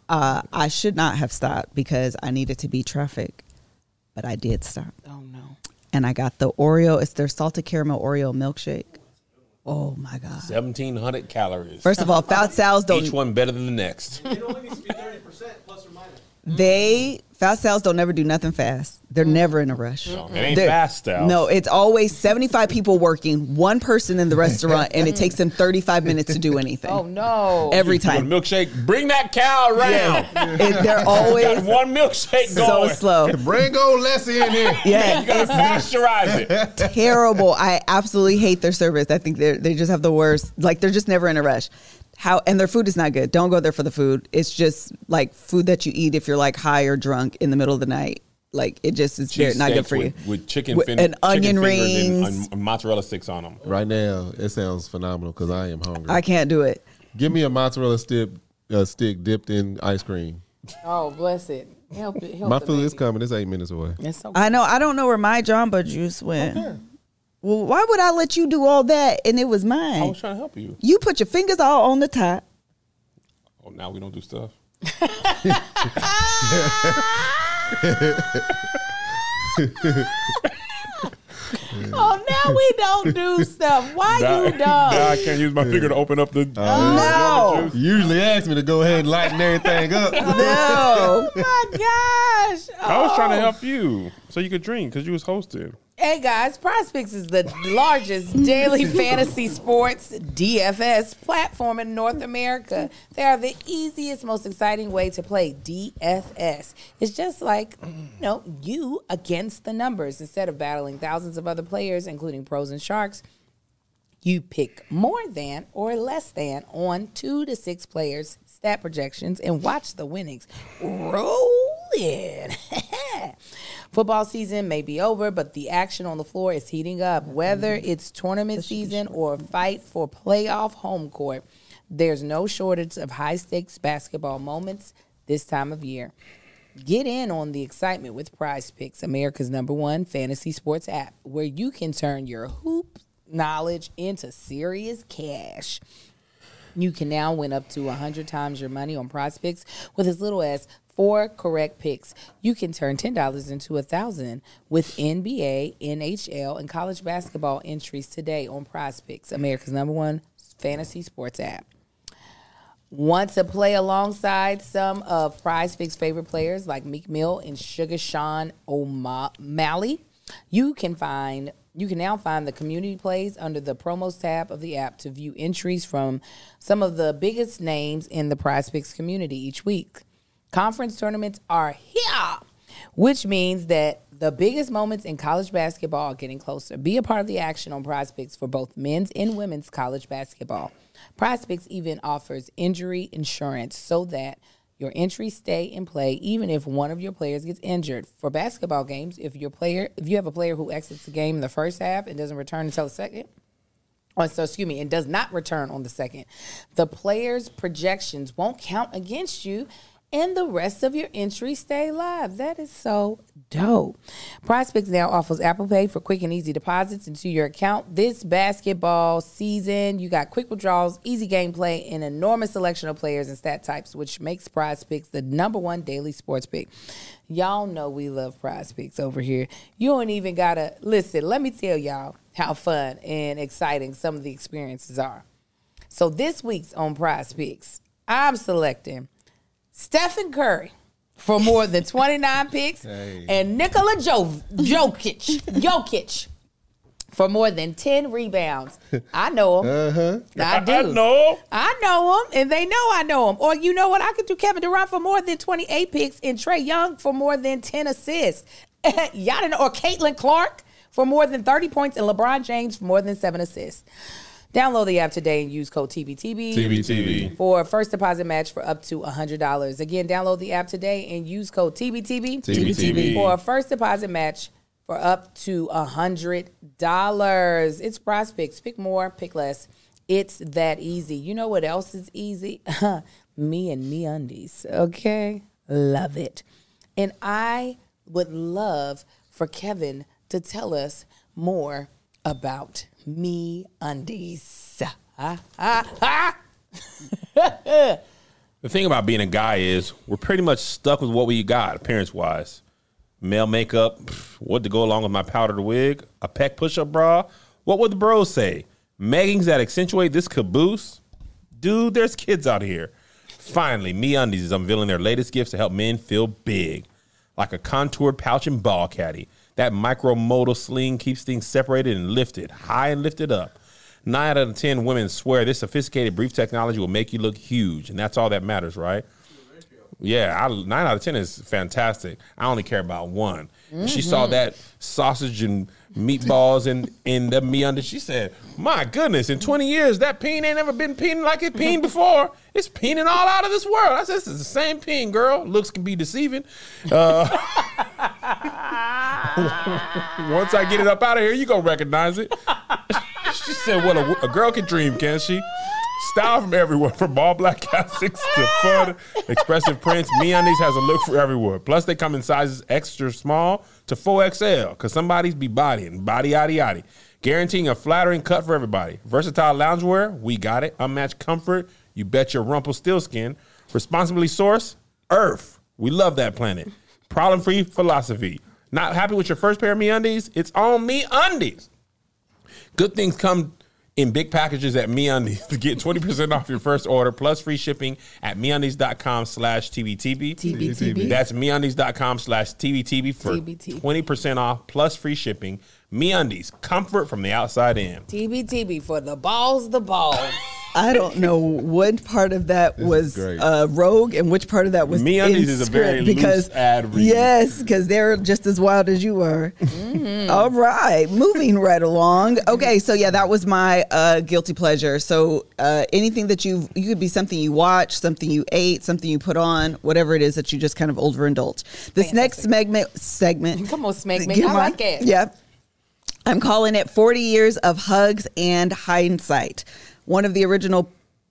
I should not have stopped because I needed to beat traffic, but I did stop. Oh no! And I got the Oreo. It's their salted caramel Oreo milkshake. Oh my God. 1,700 calories. First of all, Fat Sal's don't. Each one better than the next. It only needs to be 30% plus or minus. Fat Sal's don't never do nothing fast. They're never in a rush. No, it ain't fast, Sal's. No, it's always 75 people working, one person in the restaurant, and it takes them 35 minutes to do anything. Oh no! Every You want time. a milkshake, bring that cow around. They're always Got one milkshake so going. slow. Bring old Leslie in here. Yeah, You gotta it's pasteurize it. terrible. I absolutely hate their service. I think they just have the worst. Like they're just never in a rush. And their food is not good. Don't go there for the food. It's just like food that you eat if you're like high or drunk in the middle of the night. Like it just is not good for you. With chicken and onion rings and mozzarella sticks on them. Right now, it sounds phenomenal because I am hungry. I can't do it. Give me a mozzarella stick dipped in ice cream. Oh, bless it. Help My food is coming. It's 8 minutes away. It's so I know. I don't know where my Jamba Juice went. Okay. Well, why would I let you do all that and it was mine? I was trying to help you. You put your fingers all on the top. Oh, now we don't do stuff. Oh, now we don't do stuff. Why you dumb? Now I can't use my finger to open up the. No. You usually ask me to go ahead and lighten everything up. No. Oh my gosh! I was trying to help you so you could drink because you was hosted. Hey guys, PrizePicks is the largest daily fantasy sports DFS platform in North America. They are the easiest, most exciting way to play DFS. It's just like, you against the numbers. Instead of battling thousands of other players, including pros and sharks, you pick more than or less than on 2 to 6 players' stat projections and watch the winnings roll in. Football season may be over, but the action on the floor is heating up. Whether it's tournament season or fight for playoff home court, there's no shortage of high-stakes basketball moments this time of year. Get in on the excitement with PrizePicks, America's #1 fantasy sports app, where you can turn your hoop knowledge into serious cash. You can now win up to 100 times your money on PrizePicks with as little as 4 correct picks, you can turn $10 into $1,000 with NBA, NHL, and college basketball entries today on PrizePicks, America's #1 fantasy sports app. Want to play alongside some of PrizePicks' favorite players like Meek Mill and Sugar Sean O'Malley? You can now find the community plays under the promos tab of the app to view entries from some of the biggest names in the PrizePicks community each week. Conference tournaments are here, which means that the biggest moments in college basketball are getting closer. Be a part of the action on PrizePicks for both men's and women's college basketball. PrizePicks even offers injury insurance so that your entries stay in play even if one of your players gets injured. For basketball games, if you have a player who exits the game in the first half and doesn't return until the second, and does not return on the second, the player's projections won't count against you and the rest of your entries stay live. That is so dope. PrizePicks now offers Apple Pay for quick and easy deposits into your account. This basketball season, you got quick withdrawals, easy gameplay, and an enormous selection of players and stat types, which makes PrizePicks the #1 daily sports pick. Y'all know we love PrizePicks over here. You don't even got to listen. Let me tell y'all how fun and exciting some of the experiences are. So this week's on PrizePicks, I'm selecting Stephen Curry for more than 29 picks and Nikola Jokic for more than 10 rebounds. I know him. I do. I know him, and they know I know him. Or you know what? I could do Kevin Durant for more than 28 picks and Trae Young for more than 10 assists. Y'all didn't know. Or Caitlin Clark for more than 30 points and LeBron James for more than 7 assists. Download the app today and use code TBTB for a first deposit match for up to $100. Again, download the app today and use code TBTB for a first deposit match for up to $100. It's PrizePicks. Pick more, pick less. It's that easy. You know what else is easy? Me and MeUndies. Okay? Love it. And I would love for Kevin to tell us more about MeUndies. The thing about being a guy is we're pretty much stuck with what we got appearance-wise. Male makeup, what to go along with my powdered wig, a pec push-up bra. What would the bros say? Meggings that accentuate this caboose? Dude, there's kids out here. Finally, MeUndies is unveiling their latest gifts to help men feel big. Like a contoured pouch and ball caddy. That micromodal sling keeps things separated and lifted, high and lifted up. 9 out of 10 women swear this sophisticated brief technology will make you look huge, and that's all that matters, right? Yeah, 9 out of 10 is fantastic. I only care about one. Mm-hmm. She saw that sausage and meatballs in the MeUndies. She said, my goodness, in 20 years, that peen ain't never been peening like it peened before. It's peening all out of this world. I said, this is the same peen, girl. Looks can be deceiving. Once I get it up out of here, you gonna recognize it. She said, well, a girl can dream, can't she? Style from everywhere, from all black classics to fun, expressive prints. MeUndies has a look for everyone. Plus, they come in sizes extra small to 4XL, because somebody's be bodying, body, yaddy, yaddy. Guaranteeing a flattering cut for everybody. Versatile loungewear, we got it. Unmatched comfort, you bet your Rumpelstiltskin. Responsibly sourced, Earth. We love that planet. Problem-free philosophy. Not happy with your first pair of MeUndies? It's on MeUndies. Good things come in big packages at MeUndies. To get 20% off your first order plus free shipping at MeUndies.com/TBTB. TBTB. That's MeUndies.com/TBTB for 20% off plus free shipping. MeUndies, comfort from the outside in. TBTB for the balls. I don't know what part of that was rogue and which part of that was MeUndies is a very loose ad read. Yes, because they're just as wild as you are. Mm-hmm. All right, moving right along. Okay, so yeah, that was my guilty pleasure. So anything that you could be something you watch, something you ate, something you put on, whatever it is that you just kind of overindulge. This next segment. Come on, Smegment. I like it. Yeah. I'm calling it 40 Years of Hugs and Hindsight. One of the original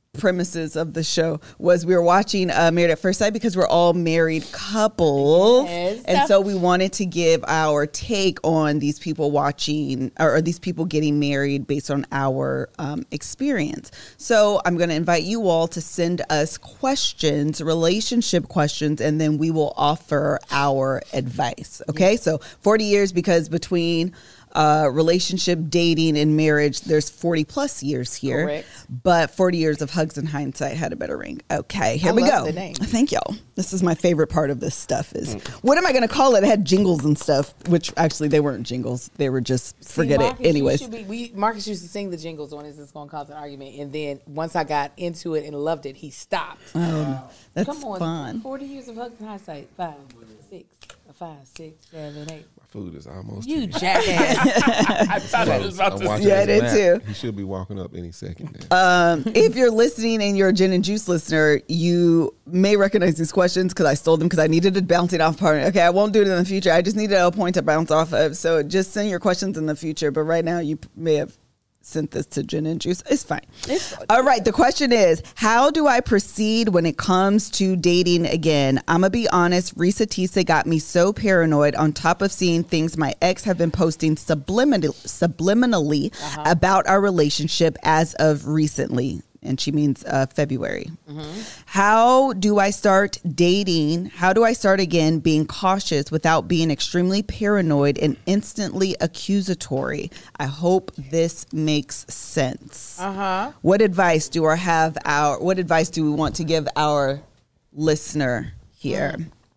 premises of the show was we were watching Married at First Sight because we're all married couples. Yes. And so we wanted to give our take on these people watching or these people getting married based on our experience. So I'm going to invite you all to send us questions, relationship questions, and then we will offer our advice. Okay. So 40 years because between relationship, dating, and marriage, there's 40 plus years here. Correct. But 40 years of hugs and hindsight had a better ring. Okay, here we go. The name. Thank y'all. This is my favorite part of this stuff is, what am I going to call it? It had jingles and stuff, which actually they weren't jingles. They were just, forget Marcus, it. Anyways. Marcus used to sing the jingles on It's Gonna Cause an Argument. And then once I got into it and loved it, he stopped. That's Come on, fun. 40 years of hugs and hindsight. 5, 6, 7, 8. Food is almost You here. jackass. I thought I was about I'm to watching say. Yeah, I his did map. too. He should be walking up any second. Now. If you're listening and you're a Gin and Juice listener, you may recognize these questions because I stole them because I needed to bounce it off part. Okay, I won't do it in the future. I just needed a point to bounce off of. So just send your questions in the future. But right now, you may have sent this to Gin and Juice. It's fine. All right. The question is, how do I proceed when it comes to dating again? I'm going to be honest. Risa Tisa got me so paranoid on top of seeing things my ex have been posting subliminally about our relationship as of recently. And she means February. How do I start dating? How do I start again being cautious without being extremely paranoid and instantly accusatory? I hope this makes sense. What advice do we want to give our listener here?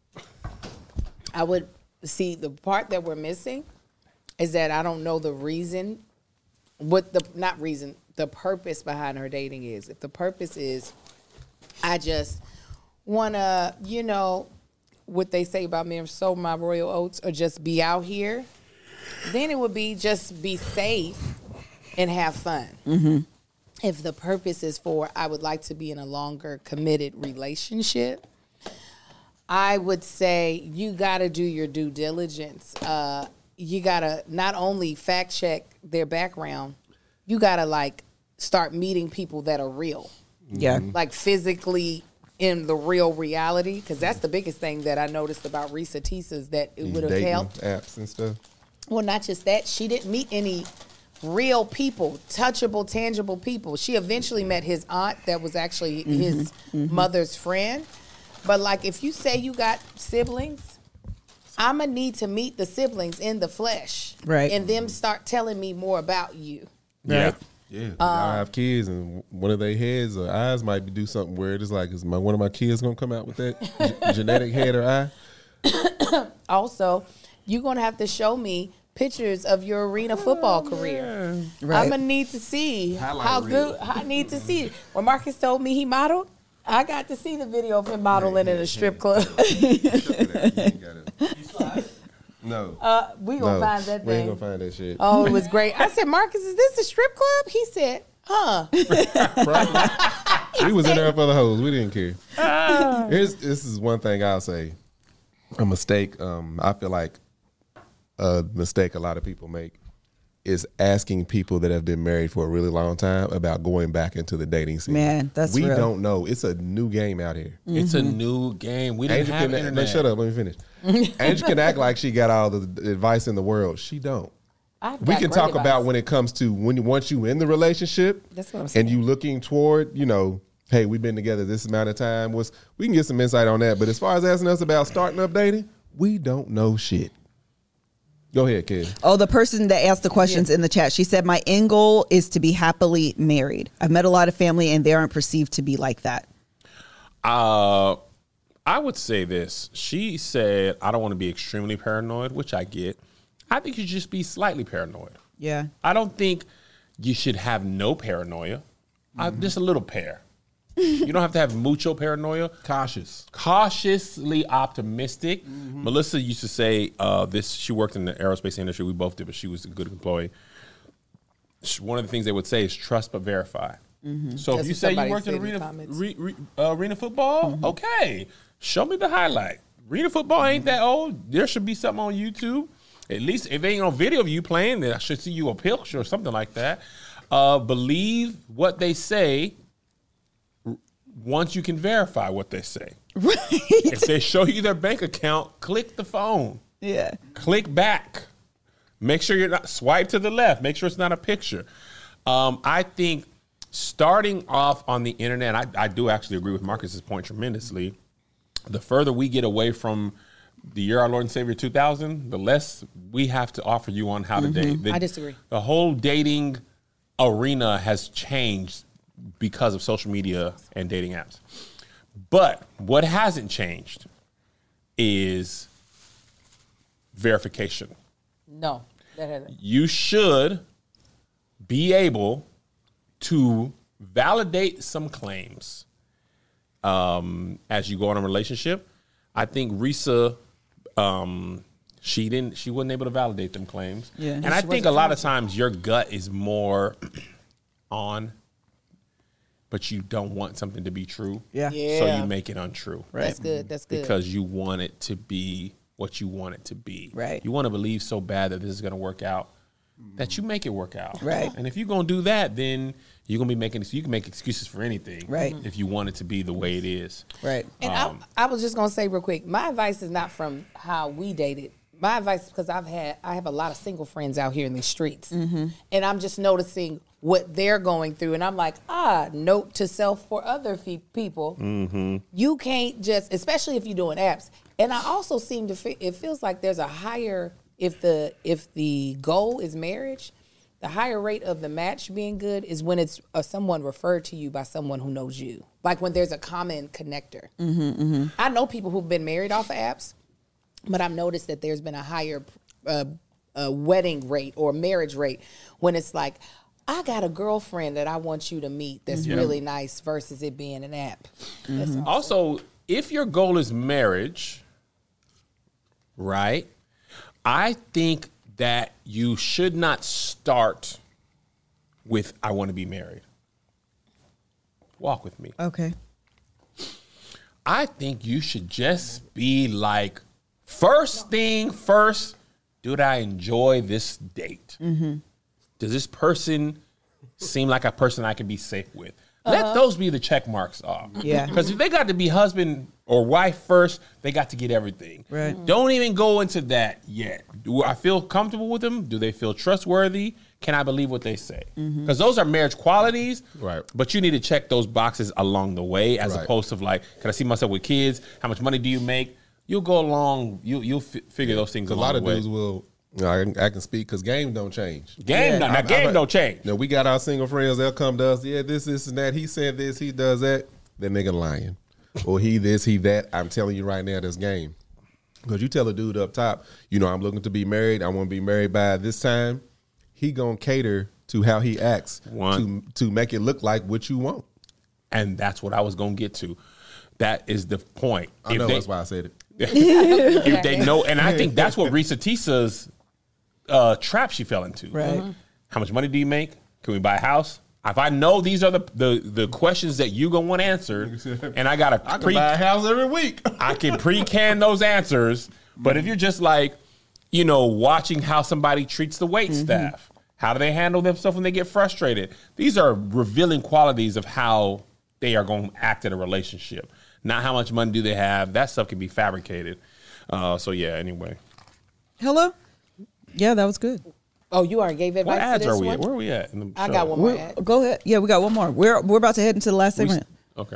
I would see the part that we're missing is that I don't know the reason, the purpose behind her dating is. If the purpose is, I just want to, what they say about me, sow my royal oats or just be out here, then it would be just be safe and have fun. Mm-hmm. If the purpose is for, I would like to be in a longer committed relationship, I would say you got to do your due diligence. You got to not only fact check their background, you got to start meeting people that are real. Yeah. Like physically in the real reality. Because that's the biggest thing that I noticed about Risa Tisa is that it would have helped. Apps and stuff. Well, not just that. She didn't meet any real people, touchable, tangible people. She eventually met his aunt that was actually his mother's friend. But if you say you got siblings, I'm going to need to meet the siblings in the flesh. Right. And them start telling me more about you. Yeah. Yeah, I have kids, and one of their heads or eyes might do something weird. It's is one of my kids gonna come out with that genetic head or eye? Also, you're gonna have to show me pictures of your arena football career. Right. I'm gonna need to see how good. I need to see. When Marcus told me he modeled, I got to see the video of him modeling in a strip club. No. We gonna find that We ain't thing. gonna find that shit. Oh, it was great. I said, Marcus, is this a strip club? He said, huh. Probably. We was in there for the hoes. We didn't care. This is one thing I'll say. A mistake. I feel like a mistake a lot of people make is asking people that have been married for a really long time about going back into the dating scene. Man, that's we real. don't know. It's a new game out here. It's a new game. We didn't have internet. No, shut up. Let me finish. Angel can act like she got all the advice in the world. She don't. We can talk about when it comes to once you in the relationship. That's what I'm saying. And you looking toward, hey, we've been together this amount of time. We can get some insight on that. But as far as asking us about starting up dating, we don't know shit. Go ahead, kid. Oh, the person that asked the questions in the chat, she said, my end goal is to be happily married. I've met a lot of family and they aren't perceived to be like that. I would say this. She said, I don't want to be extremely paranoid, which I get. I think you should just be slightly paranoid. Yeah. I don't think you should have no paranoia. Just a little pair. You don't have to have mucho paranoia. Cautiously optimistic. Melissa used to say this. She worked in the aerospace industry. We both did, but she was a good employee. One of the things they would say is trust but verify. So if you say you worked in arena football, okay, show me the highlight. Arena football ain't that old. There should be something on YouTube. At least if it ain't on video of you playing, then I should see you a picture or something like that. Believe what they say. once you can verify what they say. Right. If they show you their bank account, click the phone. Yeah. Click back. Make sure you're not swipe to the left. Make sure it's not a picture. I think starting off on the internet, I do actually agree with Marcus's point tremendously. The further we get away from the year our Lord and Savior 2000, the less we have to offer you on how to date. I disagree. The whole dating arena has changed because of social media and dating apps. But what hasn't changed is verification. No, that hasn't. You should be able to validate some claims as you go on a relationship. I think Risa, she wasn't able to validate them claims. Yeah. And I think a lot of times your gut is more on, but you don't want something to be true. Yeah. So you make it untrue. Right. That's good. That's good. Because you want it to be what you want it to be. Right. You want to believe so bad that this is going to work out that you make it work out. Right. And if you're going to do that, then you're going to be you can make excuses for anything. Right. If you want it to be the way it is. Right. And I was just gonna say real quick, my advice is not from how we dated. My advice is because I have a lot of single friends out here in these streets, and I'm just noticing what they're going through, and I'm like, note to self for other people. You can't just, especially if you're doing apps. And I also seem to it feels like there's a higher, if the goal is marriage, the higher rate of the match being good is when it's someone referred to you by someone who knows you. Like when there's a common connector. I know people who've been married off of apps, but I've noticed that there's been a higher wedding rate or marriage rate when it's like, I got a girlfriend that I want you to meet that's really nice versus it being an app. Also, if your goal is marriage, right, I think that you should not start with, I want to be married. Walk with me. Okay. I think you should just be like, first thing first, do I enjoy this date? Does this person seem like a person I can be safe with? Let those be the check marks off. Yeah. Because if they got to be husband or wife first, they got to get everything. Right. Don't even go into that yet. Do I feel comfortable with them? Do they feel trustworthy? Can I believe what they say? Because those are marriage qualities. Right. But you need to check those boxes along the way as opposed to like, can I see myself with kids? How much money do you make? You'll go along. You'll figure those things A along lot of the way. dudes will. I can speak because game don't change. Game don't change. You know, we got our single friends. They'll come to us. Yeah, this, and that. He said this. He does that. That nigga lying, or he this, he that. I'm telling you right now, this game. Because you tell a dude up top, you know, I'm looking to be married. I want to be married by this time. He gonna cater to how he acts to make it look like what you want. And that's what I was gonna get to. That is the point. I know that's why I said it. If they know, and I think that's what Risa Tisa's trap she fell into. Right. How much money do you make? Can we buy a house? If I know these are the questions that you gonna want answered, and I got I can buy a house every week. I can pre-can those answers. But if you're just like, you know, watching how somebody treats the wait staff, how do they handle themselves when they get frustrated? These are revealing qualities of how they are going to act in a relationship. Not how much money do they have. That stuff can be fabricated. So yeah, anyway. Hello? Yeah, that was good. Oh, you already gave advice What ads to this are we one? at? Where are we at in the I show? got one more ad. Go ahead. Yeah, we got one more. We're about to head into the last segment. Okay.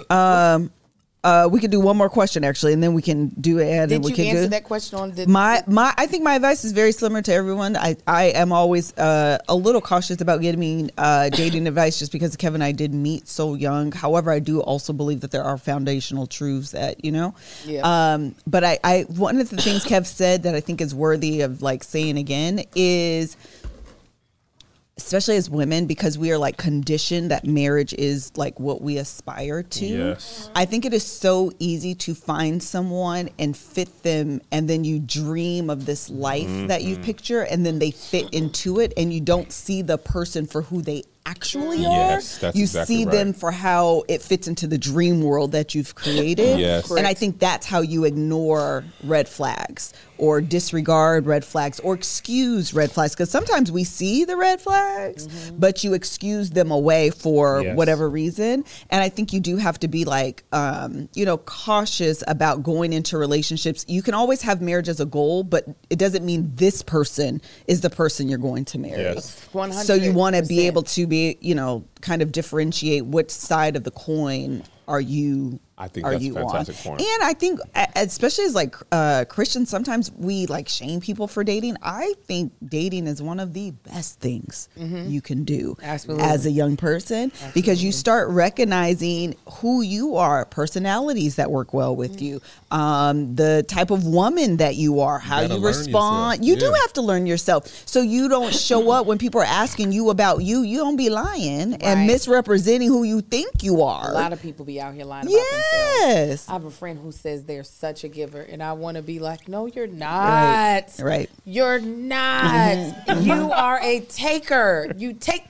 We could do one more question actually, and then we can do an ad. Did and we you can answer do that question on the I think my advice is very similar to everyone. I am always a little cautious about getting dating advice just because Kevin and I did meet so young. However, I do also believe that there are foundational truths that, you know. Yeah. But I one of the things Kev said that I think is worthy of like saying again is, especially as women, because we are like conditioned that marriage is like what we aspire to. Yes. I think it is so easy to find someone and fit them, and then you dream of this life that you picture, and then they fit into it, and you don't see the person for who they actually are. Yes, that's you exactly see right. them for how it fits into the dream world that you've created. Yes. And I think that's how you ignore red flags or disregard red flags or excuse red flags. Because sometimes we see the red flags, but you excuse them away for whatever reason. And I think you do have to be like, cautious about going into relationships. You can always have marriage as a goal, but it doesn't mean this person is the person you're going to marry. Yes. 100%. So you want to be able to be, kind of differentiate which side of the coin are you. I think that's a fantastic point. And I think, especially as like Christians, sometimes we like shame people for dating. I think dating is one of the best things you can do as a young person, because you start recognizing who you are, personalities that work well with you, the type of woman that you are, how you respond. You do have to learn yourself, so you don't show up when people are asking you about you. You don't be lying and misrepresenting who you think you are. A lot of people be out here lying about themselves. Yes. I have a friend who says they're such a giver, and I want to be like, no, you're not. Right. You're not. You are a taker. You take.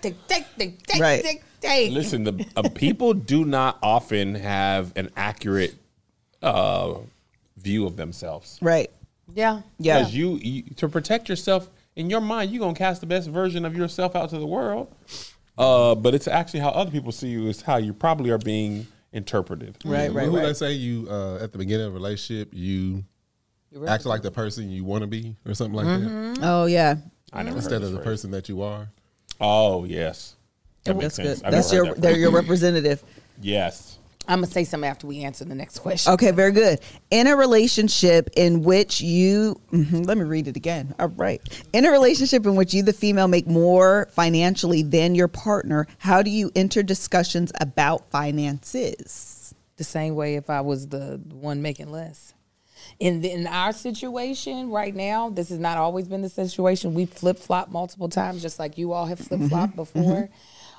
Listen, the people do not often have an accurate view of themselves. Right. Yeah. Yeah. Because you to protect yourself in your mind, you're gonna cast the best version of yourself out to the world. But it's actually how other people see you is how you probably are being interpreted. Right. Who they say you at the beginning of a relationship you act like the person you want to be or something like that. Oh yeah. I never Instead heard of the this person that you are. Oh yes, that makes That's sense. good. That's they're your representative. Yes. I'm going to say something after we answer the next question. Okay, very good. In a relationship in which you, let me read it again. All right. In a relationship in which you, the female, make more financially than your partner, how do you enter discussions about finances? The same way if I was the one making less. In our situation right now, this has not always been the situation. We flip-flop multiple times, just like you all have flip-flopped before.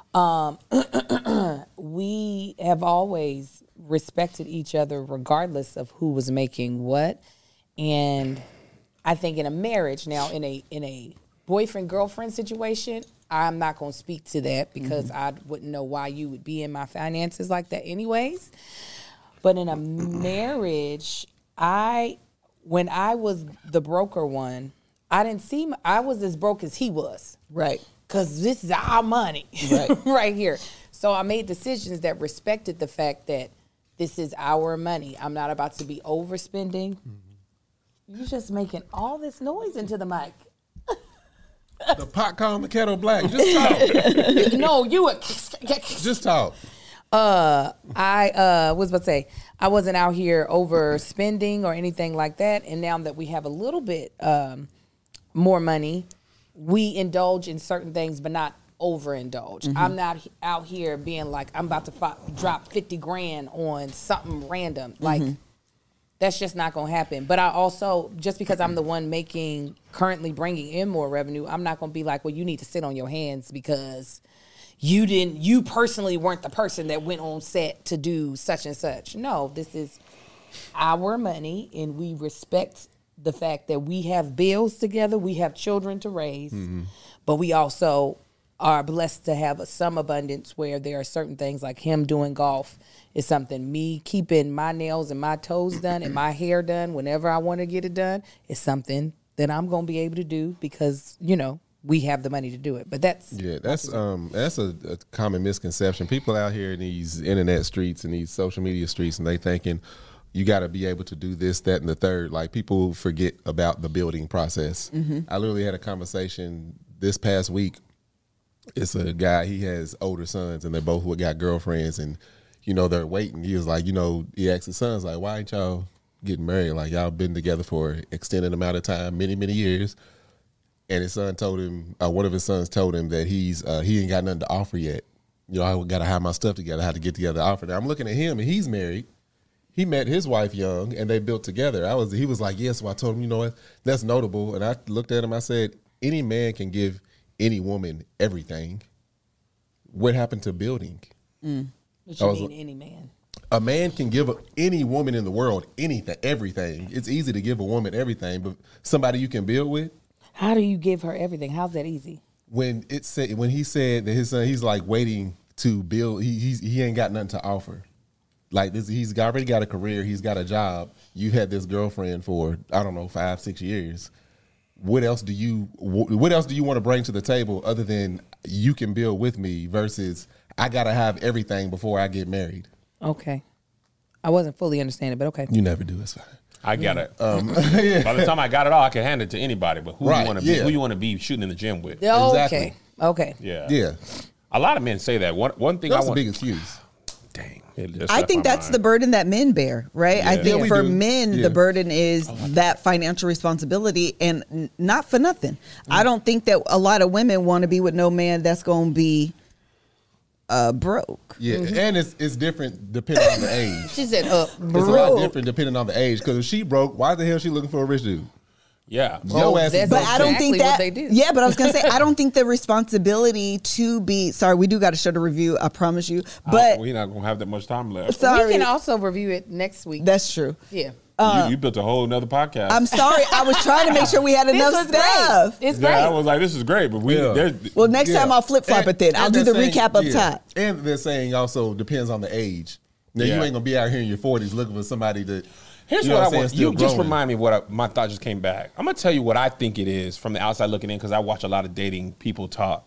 We have always respected each other regardless of who was making what. And I think in a marriage now, in a boyfriend girlfriend situation, I'm not going to speak to that because I wouldn't know why you would be in my finances like that anyways. But in a marriage, when I was the broker one, I was as broke as he was. Right. Because this is our money right here. So I made decisions that respected the fact that this is our money. I'm not about to be overspending. You're just making all this noise into the mic. The pot calling the kettle black. Just talk. No, you would. Just talk. I was about to say, I wasn't out here overspending or anything like that. And now that we have a little bit more money, we indulge in certain things, but not overindulge. I'm not out here being like, I'm about to drop 50 grand on something random. Like, that's just not going to happen. But I also, just because I'm the one currently bringing in more revenue, I'm not going to be like, well, you need to sit on your hands because you personally weren't the person that went on set to do such and such. No, this is our money, and we respect the fact that we have bills together, we have children to raise, but we also are blessed to have some abundance where there are certain things like him doing golf is something, me keeping my nails and my toes done and my hair done whenever I want to get it done is something that I'm going to be able to do because, we have the money to do it. But that's a common misconception. People out here in these internet streets and these social media streets, and they thinking, you got to be able to do this, that, and the third. Like, people forget about the building process. I literally had a conversation this past week. It's a guy, he has older sons, and they both got girlfriends, and, they're waiting. He was like, he asked his sons, like, why ain't y'all getting married? Like, y'all been together for an extended amount of time, many, many years. And his son told him, one of his sons told him that he ain't got nothing to offer yet. I got to have my stuff together. I had to get together to offer. Now, I'm looking at him, and he's married. He met his wife young, and they built together. He was like, yes. So I told him, what? That's notable. And I looked at him. I said, any man can give any woman everything. What happened to building? What you mean, any man? A man can give any woman in the world anything, everything. It's easy to give a woman everything, but somebody you can build with. How do you give her everything? How's that easy? when he said that his son, he's like waiting to build. He ain't got nothing to offer. Like this, he's already got a career. He's got a job. You had this girlfriend for, I don't know, 5-6 years. What else do you want to bring to the table other than you can build with me versus I got to have everything before I get married? Okay. I wasn't fully understanding, but okay. You never do. It's fine. I got it. Yeah. By the time I got it all, I can hand it to anybody. But who you want to be shooting in the gym with? Okay. Exactly. Okay. Yeah. A lot of men say that. One thing that's a big excuse. Dang. I think that's the burden that men bear, right? Yeah. I think for men, the burden is that financial responsibility, and not for nothing. I don't think that a lot of women want to be with no man that's going to be broke. Yeah, and it's different depending on the age. She said, broke. It's a lot different depending on the age. Because if she broke, why the hell is she looking for a rich dude? Yeah. I don't think that. They do. Yeah, but I was gonna say I don't think the responsibility to be. Sorry, we do got to show the review. I promise you. But we're not gonna have that much time left. Sorry. We can also review it next week. That's true. Yeah. You built a whole nother podcast. I'm sorry. I was trying to make sure we had enough stuff. It's great. Yeah, I was like, this is great, but well, next time I'll flip flop it then. I'll do the recap up top. And they're saying also depends on the age. Now you ain't gonna be out here in your 40s looking for somebody that. Here's what I want. You just remind me what my thought just came back. I'm going to tell you what I think it is from the outside looking in because I watch a lot of dating people talk.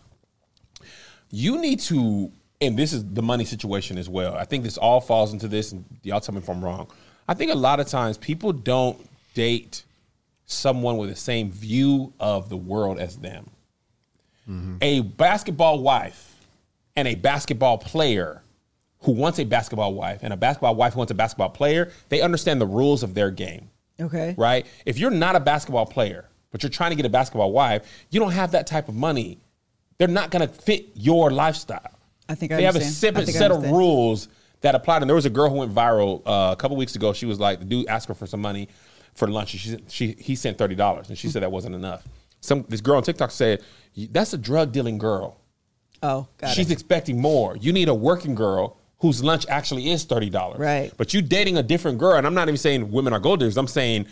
You need to, and this is the money situation as well. I think this all falls into this, and y'all tell me if I'm wrong. I think a lot of times people don't date someone with the same view of the world as them. Mm-hmm. A basketball wife and a basketball player who wants a basketball wife and a basketball wife who wants a basketball player, they understand the rules of their game. Okay. Right? If you're not a basketball player, but you're trying to get a basketball wife, you don't have that type of money. They're not going to fit your lifestyle. I think they have a separate set of rules that apply. And there was a girl who went viral a couple weeks ago. She was like, the dude asked her for some money for lunch. He sent $30, and she said that wasn't enough. This girl on TikTok said, that's a drug dealing girl. Oh, got She's expecting more. You need a working girl whose lunch actually is $30. Right. But you dating a different girl, and I'm not even saying women are gold diggers. I'm saying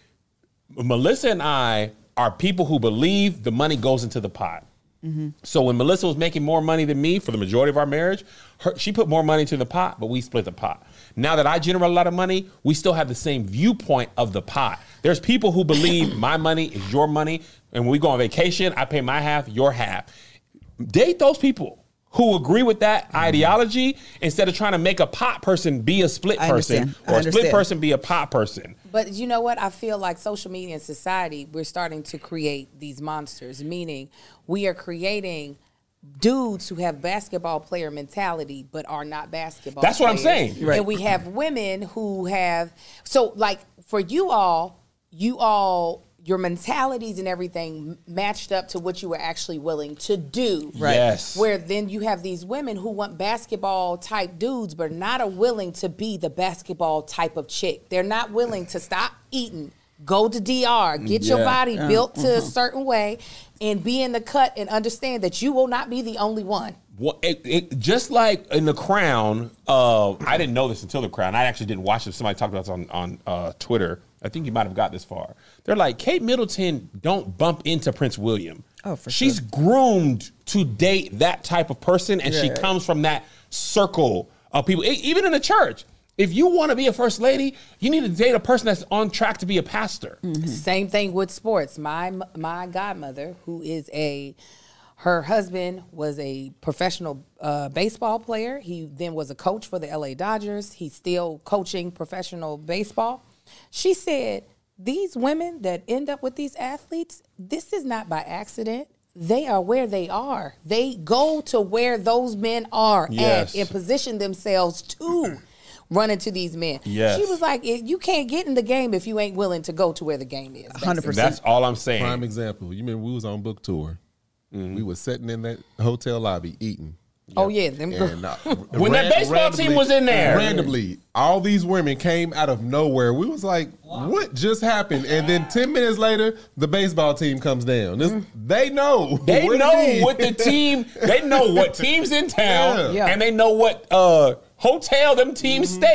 Melissa and I are people who believe the money goes into the pot. Mm-hmm. So when Melissa was making more money than me for the majority of our marriage, she put more money to the pot, but we split the pot. Now that I generate a lot of money, we still have the same viewpoint of the pot. There's people who believe my money is your money, and when we go on vacation, I pay my half, your half. Date those people who agree with that ideology instead of trying to make a pot person be a split person or a split person be a pot person. But you know what? I feel like social media and society, we're starting to create these monsters, meaning we are creating dudes who have basketball player mentality but are not basketball That's players. What I'm saying. Right. And we have women who have, so like for you all, your mentalities and everything matched up to what you were actually willing to do. Right. Yes. Where then you have these women who want basketball type dudes, but not are willing to be the basketball type of chick. They're not willing to stop eating, go to DR, get your body built to a certain way, and be in the cut and understand that you will not be the only one. Well, just like in The Crown, I didn't know this until The Crown. I actually didn't watch it. Somebody talked about this on Twitter. I think you might have got this far. They're like, Kate Middleton don't bump into Prince William. Oh, for She's sure. groomed to date that type of person, and she comes from that circle of people. Even in the church, if you want to be a first lady, you need to date a person that's on track to be a pastor. Mm-hmm. Same thing with sports. My godmother, who is her husband was a professional baseball player. He then was a coach for the LA Dodgers. He's still coaching professional baseball. She said, these women that end up with these athletes, this is not by accident. They are where they are. They go to where those men are at and position themselves to run into these men. Yes. She was like, you can't get in the game if you ain't willing to go to where the game is. 100%. That's all I'm saying. Prime example. You remember we was on book tour. Mm-hmm. We were sitting in that hotel lobby eating. Oh, yeah. Them when that baseball team was in there. Randomly, all these women came out of nowhere. We was like, what just happened? And then 10 minutes later, the baseball team comes down. They know. They know what the team, they know what team's in town, and they know what hotel them teams stay at.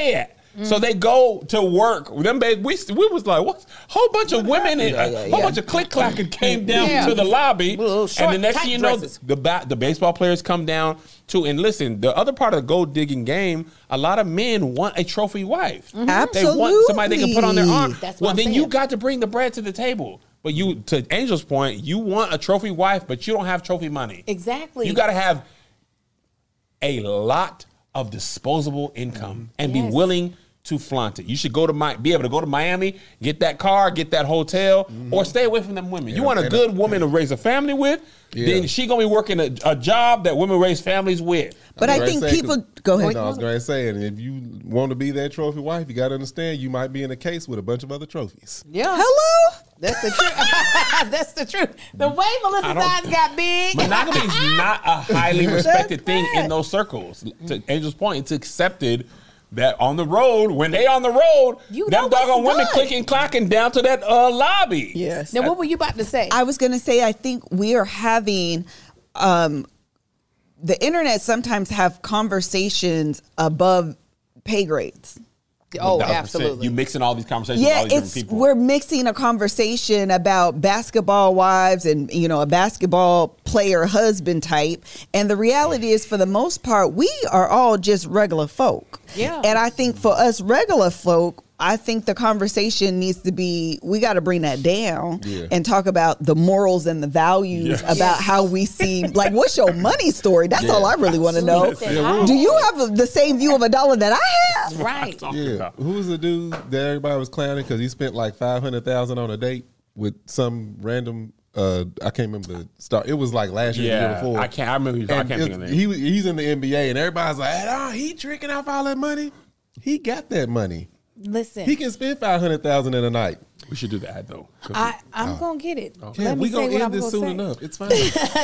So they go to work. Them we was like, what? Whole bunch of women and a whole bunch of click-clacking came down to the lobby. And the next thing you know, the baseball players come down too. And listen, the other part of the gold digging game, a lot of men want a trophy wife. Absolutely. They want somebody they can put on their arm. That's well, then you got to bring the bread to the table. But to Angel's point, you want a trophy wife, but you don't have trophy money. Exactly. You got to have a lot of disposable income and be willing to flaunt it. You should be able to go to Miami, get that car, get that hotel, or stay away from them women. You want a good woman to raise a family with, then she gonna be working a job that women raise families with. But I think people go ahead. I was going to say, and if you want to be that trophy wife, you got to understand you might be in a case with a bunch of other trophies. Yeah. Hello? That's the truth. That's the truth. The way Melissa's eyes got big. Monogamy is not a highly respected thing in those circles. To Angel's point, it's accepted that on the road, when they on the road, them doggone women clicking, clacking down to that lobby. Yes. Now, what were you about to say? I was going to say, I think we are having, the internet sometimes have conversations above pay grades. Oh, absolutely. You mixing all these conversations with all these different people. We're mixing a conversation about basketball wives and, a basketball player husband type. And the reality is, for the most part, we are all just regular folk. Yeah. And I think for us regular folk, I think the conversation needs to be, we got to bring that down and talk about the morals and the values about how we see, like, what's your money story? That's all I really want to know. Do you have the same view of a dollar that I have? Right. Yeah. Who was the dude that everybody was clowning because he spent like $500,000 on a date with some random, I can't remember the star. It was like last year, the year before. I remember. I can't think of the name. He's in the NBA and everybody's like, he drinking off all that money. He got that money. Listen, he can spend $500,000 in a night. We should do the ad though. I'm gonna get it. Yeah, we gonna end this soon enough. It's fine.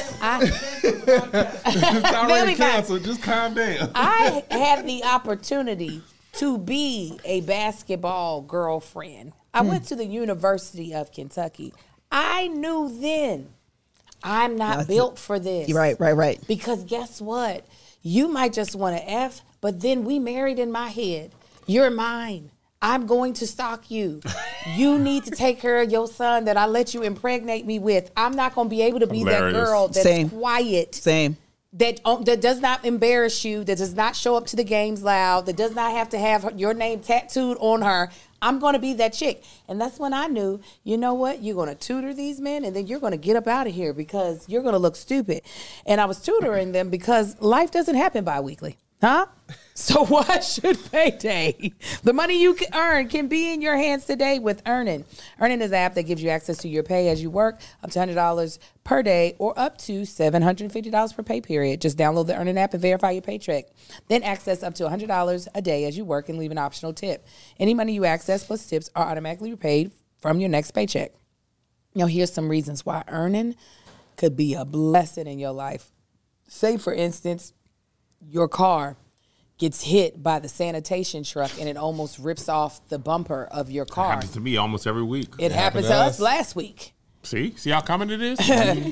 It's already canceled. Just calm down. I had the opportunity to be a basketball girlfriend. I went to the University of Kentucky. I knew then I'm not built for this. Right. Because guess what? You might just want to F, but then we married in my head. You're mine. I'm going to stalk you. You need to take care of your son that I let you impregnate me with. I'm not going to be able to be that girl that's quiet. That does not embarrass you, that does not show up to the games loud, that does not have to have your name tattooed on her. I'm going to be that chick. And that's when I knew, you know what? You're going to tutor these men and then you're going to get up out of here because you're going to look stupid. And I was tutoring them because life doesn't happen bi-weekly. Huh? So why should payday? The money you can earn can be in your hands today with Earnin. Earnin is an app that gives you access to your pay as you work, up to $100 per day or up to $750 per pay period. Just download the Earnin app and verify your paycheck. Then access up to $100 a day as you work and leave an optional tip. Any money you access plus tips are automatically repaid from your next paycheck. Now, here's some reasons why Earnin could be a blessing in your life. Say, for instance, your car gets hit by the sanitation truck and it almost rips off the bumper of your car. It happens to me almost every week. It happened to us last week. See how common it is?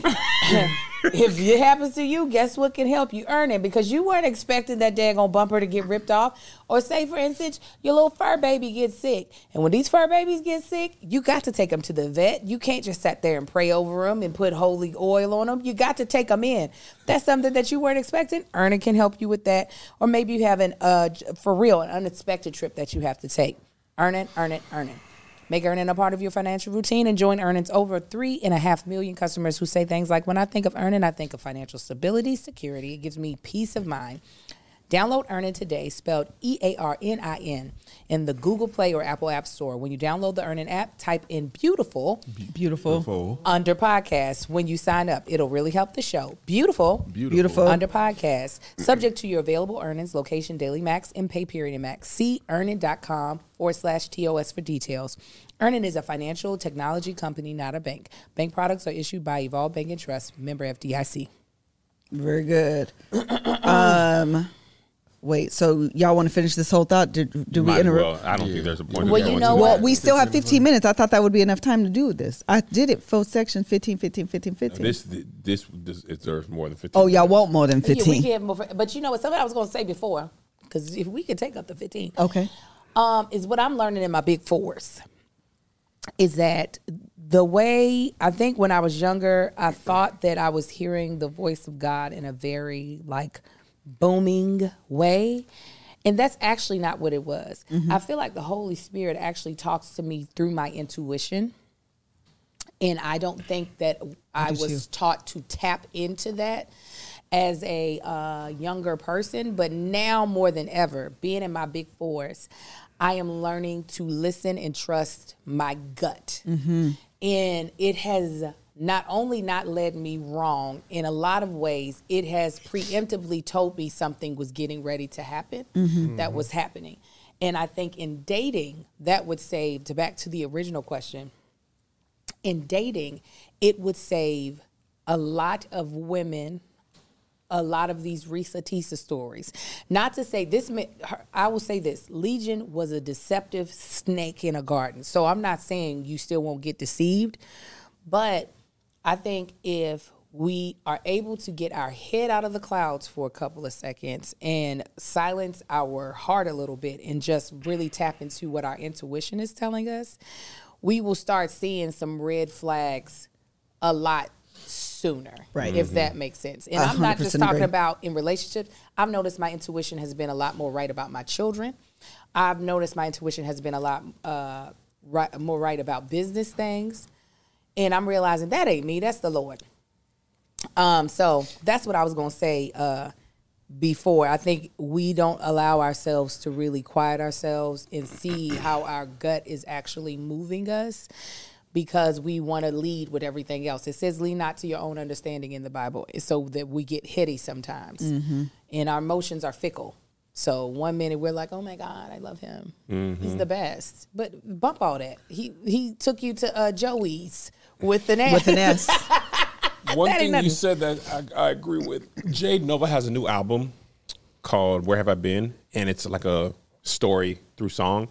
If it happens to you, guess what can help you earn it? Because you weren't expecting that daggone bumper to get ripped off. Or say, for instance, your little fur baby gets sick. And when these fur babies get sick, you got to take them to the vet. You can't just sit there and pray over them and put holy oil on them. You got to take them in. That's something that you weren't expecting. Earnin can help you with that. Or maybe you have an unexpected trip that you have to take. Earnin. Make Earnin a part of your financial routine and join Earnin's over 3.5 million customers who say things like, when I think of Earnin, I think of financial stability, security. It gives me peace of mind. Download Earnin today, spelled EARNIN, in the Google Play or Apple App Store. When you download the Earnin app, type in beautiful under podcast. When you sign up, it'll really help the show. Beautiful under podcast. Subject to your available earnings, location, daily max, and pay period max. See earnin.com/TOS for details. Earnin is a financial technology company, not a bank. Bank products are issued by Evolve Bank and Trust, member FDIC. Very good. Wait, so y'all want to finish this whole thought? Do we interrupt? Well, I don't think there's a point. Well, you know what? Well, we still have 15 minutes. I thought that would be enough time to do this. I did it full section 15. This deserves more than 15. Oh, y'all want more than 15? Yeah, we can, but you know what? Something I was going to say before, because if we could take up the 15. Okay. is what I'm learning in my big fours. Is that the way, I think when I was younger, I thought that I was hearing the voice of God in a very like booming way. And that's actually not what it was. Mm-hmm. I feel like the Holy Spirit actually talks to me through my intuition. And I don't think that I was taught to tap into that as a younger person. But now more than ever, being in my big fours, I am learning to listen and trust my gut. Mm-hmm. And it has not only not led me wrong, in a lot of ways, it has preemptively told me something was getting ready to happen that was happening. And I think in dating, that would save, back to the original question, in dating, it would save a lot of women a lot of these Risa Tisa stories. Not to say this, I will say this, Legion was a deceptive snake in a garden. So I'm not saying you still won't get deceived, but I think if we are able to get our head out of the clouds for a couple of seconds and silence our heart a little bit and just really tap into what our intuition is telling us, we will start seeing some red flags a lot sooner, right? If that makes sense. And I'm not just talking about in relationships. I've noticed my intuition has been a lot more right about my children. I've noticed my intuition has been a lot more right about business things. And I'm realizing that ain't me, that's the Lord. So that's what I was going to say before. I think we don't allow ourselves to really quiet ourselves and see how our gut is actually moving us, because we want to lead with everything else. It says, lean not to your own understanding in the Bible, so that we get heady sometimes. Mm-hmm. And our emotions are fickle. So 1 minute we're like, oh my God, I love him. Mm-hmm. He's the best. But bump all that. He took you to Joey's with an S. With an S. One thing you said that I agree with. Jade Nova has a new album called Where Have I Been? And it's like a story through song.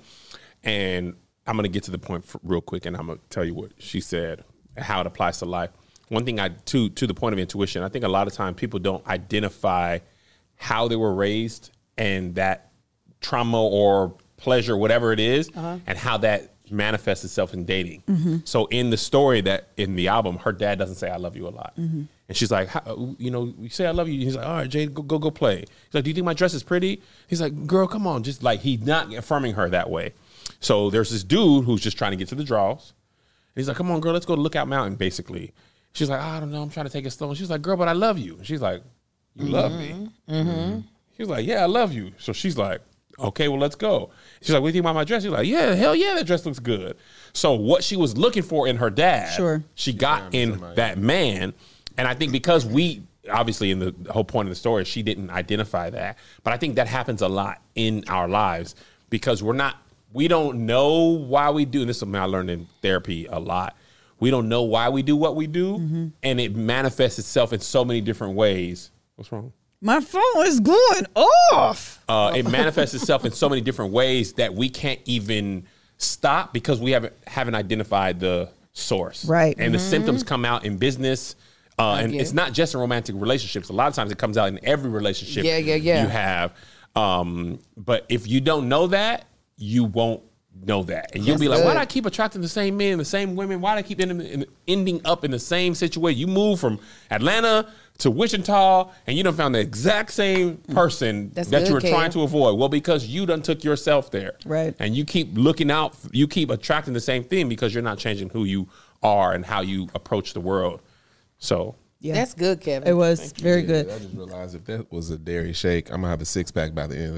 And I'm going to get to the point real quick, and I'm going to tell you what she said, how it applies to life. One thing to the point of intuition, I think a lot of times people don't identify how they were raised and that trauma or pleasure, whatever it is, and how that manifests itself in dating. Mm-hmm. So in the story that in the album, her dad doesn't say, I love you a lot. Mm-hmm. And she's like, you say I love you. He's like, all right, Jade, go play. He's like, do you think my dress is pretty? He's like, girl, come on. Just like, he's not affirming her that way. So there's this dude who's just trying to get to the draws. And he's like, come on, girl, let's go to Lookout Mountain, basically. She's like, I don't know, I'm trying to take it slow. And she's like, girl, but I love you. And she's like, you love me? Mm-hmm. He's like, yeah, I love you. So she's like, okay, well, let's go. She's like, what do you think about my dress? He's like, yeah, hell yeah, that dress looks good. So what she was looking for in her dad, she got in that man. And I think because obviously in the whole point of the story, she didn't identify that. But I think that happens a lot in our lives because we don't know why we do. And this is something I learned in therapy a lot. We don't know why we do what we do. And it manifests itself in so many different ways. What's wrong? My phone is going off. It manifests itself in so many different ways that we can't even stop because we haven't identified the source. Right. And the symptoms come out in business. And it's not just in romantic relationships. A lot of times it comes out in every relationship you have. But if you don't know that, you won't know that. And you'll be like, why do I keep attracting the same men, the same women? Why do I keep ending up in the same situation? You move from Atlanta to Wichita and you done found the exact same person that you were trying to avoid. Well, because you done took yourself there. Right. And you keep looking out, you keep attracting the same thing because you're not changing who you are and how you approach the world. So yeah, that's good, Kevin. It was very good. I just realized if that was a dairy shake, I'm gonna have a 6-pack by the end of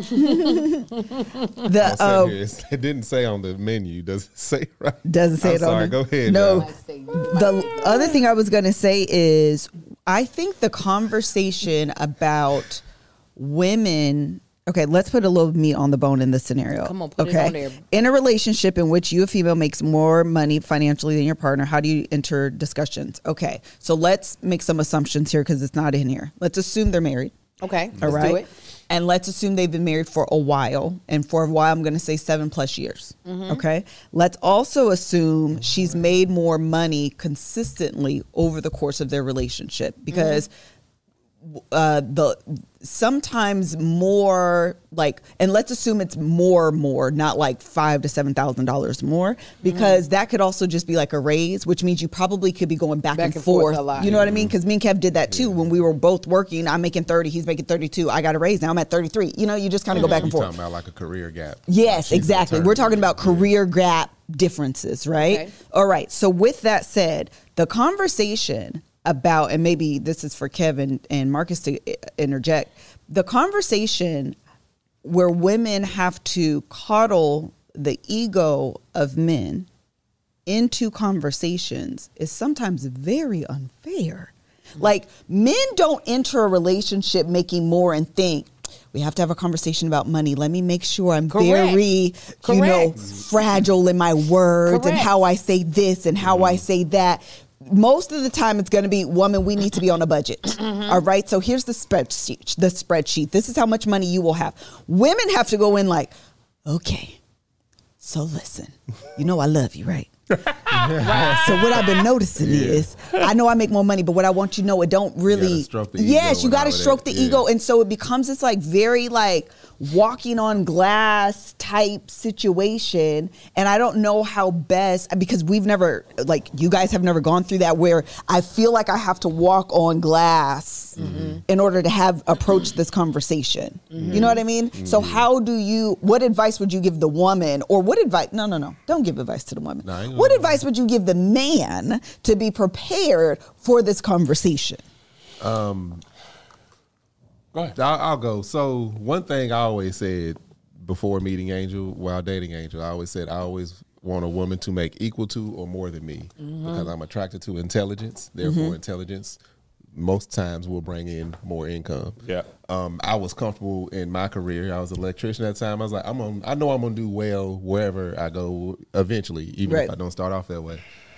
the day. It didn't say on the menu. Does it say right? Doesn't say it on. Go ahead. No. The other thing I was gonna say is, I think the conversation about women. Okay, let's put a little meat on the bone in this scenario. Come on, put it on there. In a relationship in which you, a female, makes more money financially than your partner, how do you enter discussions? Okay, so let's make some assumptions here because it's not in here. Let's assume they're married. Okay, let's do it. And let's assume they've been married for a while. And for a while, I'm going to say 7+ years. Mm-hmm. Okay, let's also assume she's made more money consistently over the course of their relationship because sometimes more like, and let's assume it's more, not like $5,000 to $7,000 more, because that could also just be like a raise, which means you probably could be going back and forth a lot. You know what I mean? Because me and Kev did that too when we were both working. I'm making 30, he's making 32. I got a raise. Now I'm at 33. You know, you just kind of go back and forth. You're talking about like a career gap. Yes, exactly. We're talking about career gap differences, right? Okay. All right. So with that said, the conversation about, and maybe this is for Kevin and Marcus to interject, the conversation where women have to coddle the ego of men into conversations is sometimes very unfair. Like, men don't enter a relationship making more and think, we have to have a conversation about money. Let me make sure I'm very, you know, fragile in my words and how I say this and how I say that. Most of the time it's going to be, woman, we need to be on a budget. All right. So here's the spreadsheet. This is how much money you will have. Women have to go in like, okay, so listen, you know, I love you, right? So what I've been noticing is, I know I make more money, but what I want you to know, it don't really. You got to stroke the ego. And so it becomes this like very like walking on glass type situation. And I don't know how best, because we've never, like, you guys have never gone through that, where I feel like I have to walk on glass in order to have approach this conversation. You know what I mean? So what advice would you give the woman, or what advice? No, don't give advice to the woman. What advice would you give the man to be prepared for this conversation? Go ahead. I'll go. So one thing I always said before meeting Angel, while dating Angel, I always said I always want a woman to make equal to or more than me, because I'm attracted to intelligence. Therefore, intelligence most times will bring in more income. Yeah. I was comfortable in my career. I was an electrician at the time. I was like, I know I'm gonna do well wherever I go eventually, even if I don't start off that way.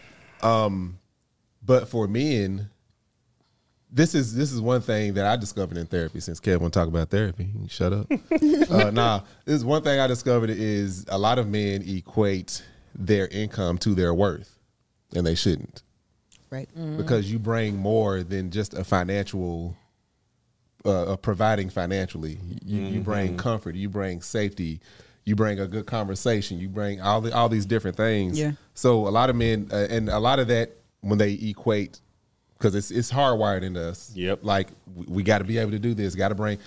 But for men, this is one thing that I discovered in therapy. Since Kev won't talk about therapy, shut up. This is one thing I discovered is a lot of men equate their income to their worth, and they shouldn't. Right. Because you bring more than just a financial, providing financially. You bring comfort, you bring safety, you bring a good conversation, you bring all these different things. Yeah. So a lot of men, and a lot of that, when they equate, because it's hardwired into us. Yep. Like, we got to be able to do this.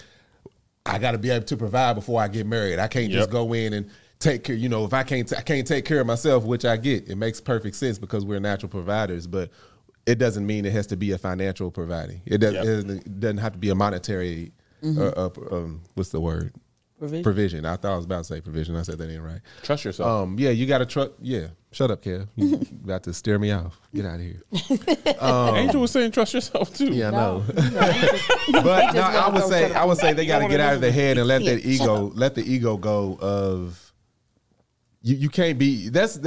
I got to be able to provide before I get married. I can't just go in and take care. You know, if I can't take care of myself, which I get, it makes perfect sense because we're natural providers. But it doesn't mean it has to be a financial providing. It doesn't have to be a monetary. What's the word? Provision. I thought I was about to say provision. I said that ain't right. Trust yourself. You got to trust. Yeah. Shut up, Kev. You about to steer me off. Get out of here. Angel was saying trust yourself too. Yeah, I know. But no, I would say they got to get out of their head and let the ego go. Of you can't be. That's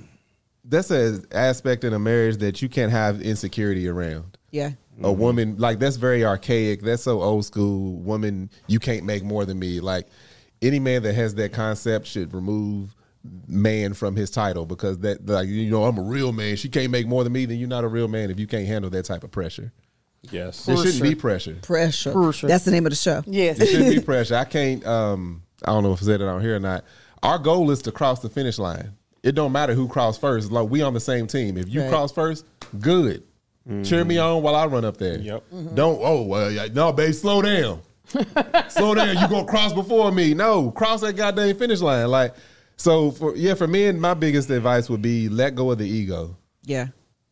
an aspect in a marriage that you can't have insecurity around. Yeah. A woman, like, that's very archaic. That's so old school. Woman, you can't make more than me. Like, any man that has that concept should remove man from his title, because that, like, you know, I'm a real man. She can't make more than me. Then you're not a real man if you can't handle that type of pressure. Yes. There shouldn't be pressure. Pressure. That's the name of the show. Yes. There shouldn't be pressure. I can't, I don't know if I said it on here or not. Our goal is to cross the finish line. It don't matter who crossed first. Like, we on the same team. If you cross first, good. Cheer me on while I run up there. Yep. No, babe, slow down. Slow down. You gonna cross before me? No, cross that goddamn finish line. Like, so for men, my biggest advice would be let go of the ego. Yeah.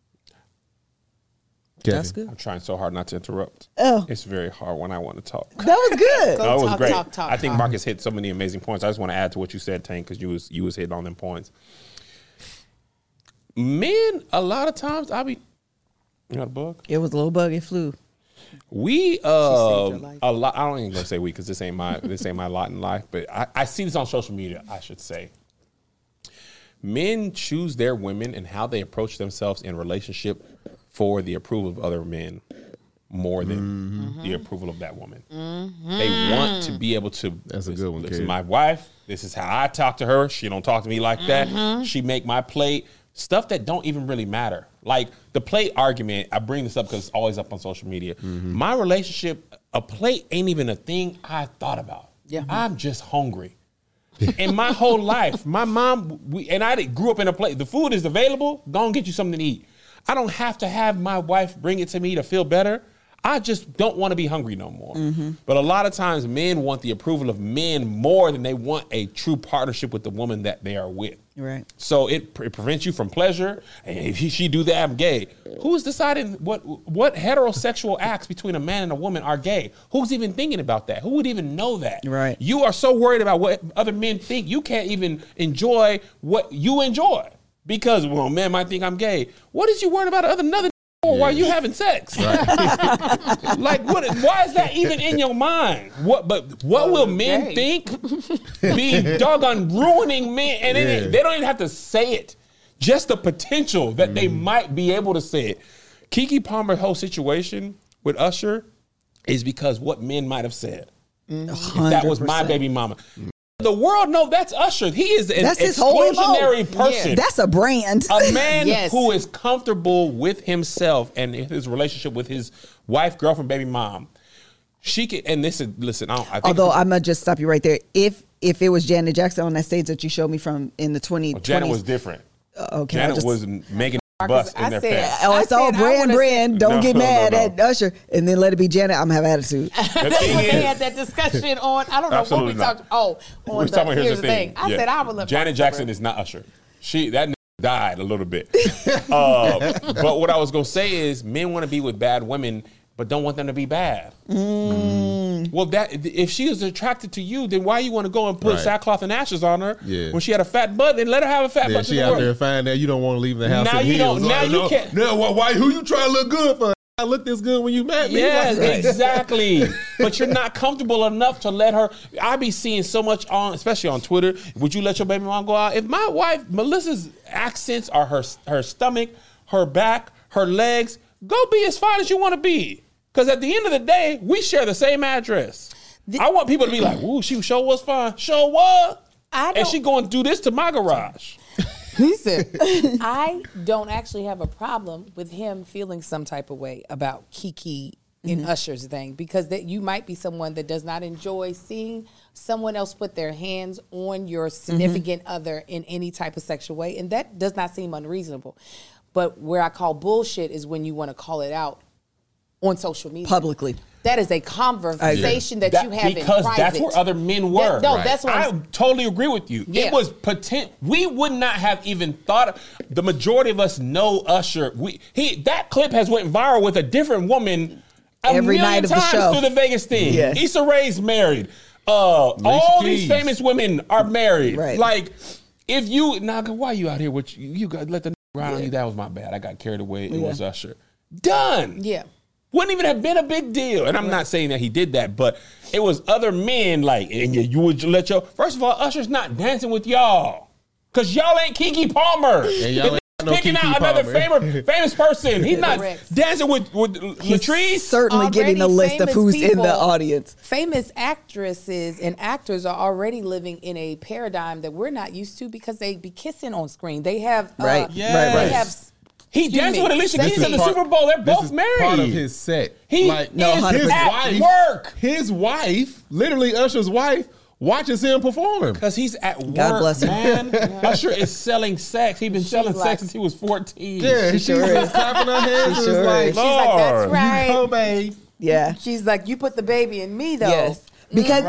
Kevin. That's good. I'm trying so hard not to interrupt. Oh, it's very hard when I want to talk. That was good. That was great. I think Marcus hit so many amazing points. I just want to add to what you said, Tank, because you was hitting on them points. Men, a lot of times, you got a bug? It was a little bug. It flew. We a lot. I don't even gonna say we, because this ain't my lot in life. But I see this on social media, I should say. Men choose their women and how they approach themselves in relationship for the approval of other men more than the approval of that woman. They want to be able to. That's a good one. This is my wife. This is how I talk to her. She don't talk to me like that. She make my plate. stuff that don't even really matter. Like the plate argument, I bring this up because it's always up on social media. My relationship, a plate ain't even a thing I thought about. Yeah. I'm just hungry. In my whole life, my mom, I grew up in a place, the food is available, go and get you something to eat. I don't have to have my wife bring it to me to feel better. I just don't want to be hungry no more. But a lot of times men want the approval of men more than they want a true partnership with the woman that they are with. Right. So it prevents you from pleasure. And if she do that, I'm gay. Who's deciding what heterosexual acts between a man and a woman are gay? Who's even thinking about that? Who would even know that? Right. You are so worried about what other men think, you can't even enjoy what you enjoy. Because, well, man might think I'm gay. What is you worried about another while you having sex? Right. Like, why is that even in your mind? What will men think? Be doggone ruining men. And they don't even have to say it. Just the potential that they might be able to say it. Keke Palmer's whole situation with Usher is because what men might have said. 100%. If that was my baby mama. The world knows that's Usher. He is an exclusionary person. Yeah. That's a brand. A man who is comfortable with himself and his relationship with his wife, girlfriend, baby mom. She can, and listen. I think although I'm gonna just stop you right there. If it was Janet Jackson on that stage that you showed me from in the 2020s, Janet was different. Okay, Janet was making bust in their pants. Oh, it's all brand. Don't get mad at Usher, and then let it be Janet. I'm gonna have attitude. That's what they had that discussion on. I don't know what we talked. Oh, on here's the thing. I said I would love Janet Jackson is not Usher. That died a little bit. But what I was gonna say is, men want to be with bad women, but don't want them to be bad. Well, if she is attracted to you, then why you want to go and put sackcloth and ashes on her when she had a fat butt? Then let her have a fat butt. She out there fine that you don't want to leave the house. Now you don't. Now you can't. No, why? Who you trying to look good for? I look this good when you met me. Yes, exactly. But you're not comfortable enough to let her. I be seeing so much especially on Twitter. Would you let your baby mom go out? If my wife Melissa's accents are her stomach, her back, her legs, go be as fine as you want to be. Because at the end of the day, we share the same address. I want people to be like, ooh, she sure was fine. Sure was. And she going to do this to my garage. Listen, I don't actually have a problem with him feeling some type of way about Keke and Usher's thing. Because you might be someone that does not enjoy seeing someone else put their hands on your significant other in any type of sexual way. And that does not seem unreasonable. But where I call bullshit is when you want to call it out on social media. Publicly. That is a conversation that you have in private. Because that's where other men were. That's what I totally agree with you. Yeah. It was we would not have even thought. The majority of us know Usher. That clip has went viral with a different woman every night of the show through the Vegas thing. Yes. Issa Rae's married. All these famous women are married. Right. Like, if you why are you out here with you got let the ride on you? That was my bad. I got carried away. It was Usher. Done. Yeah. Wouldn't even have been a big deal. And I'm not saying that he did that, but it was other men like, and you would let first of all, Usher's not dancing with y'all. Because y'all ain't Keke Palmer. And y'all ain't picking out another famous person. He's not dancing with Latrice. Certainly getting a list of who's in the audience. Famous actresses and actors are already living in a paradigm that we're not used to because they be kissing on screen. They have, right. They have. He danced with Alicia Keys in the Super Bowl. They're both married. Part of his set. His wife, work. His wife, literally Usher's wife, watches him perform. Because he's at work, God bless him. man. Usher is selling sex. He's been selling sex since he was 14. Yeah, she's clapping her hands. She's like, that's right. You go, babe. Yeah. She's like, you put the baby in me, though. Yes. Because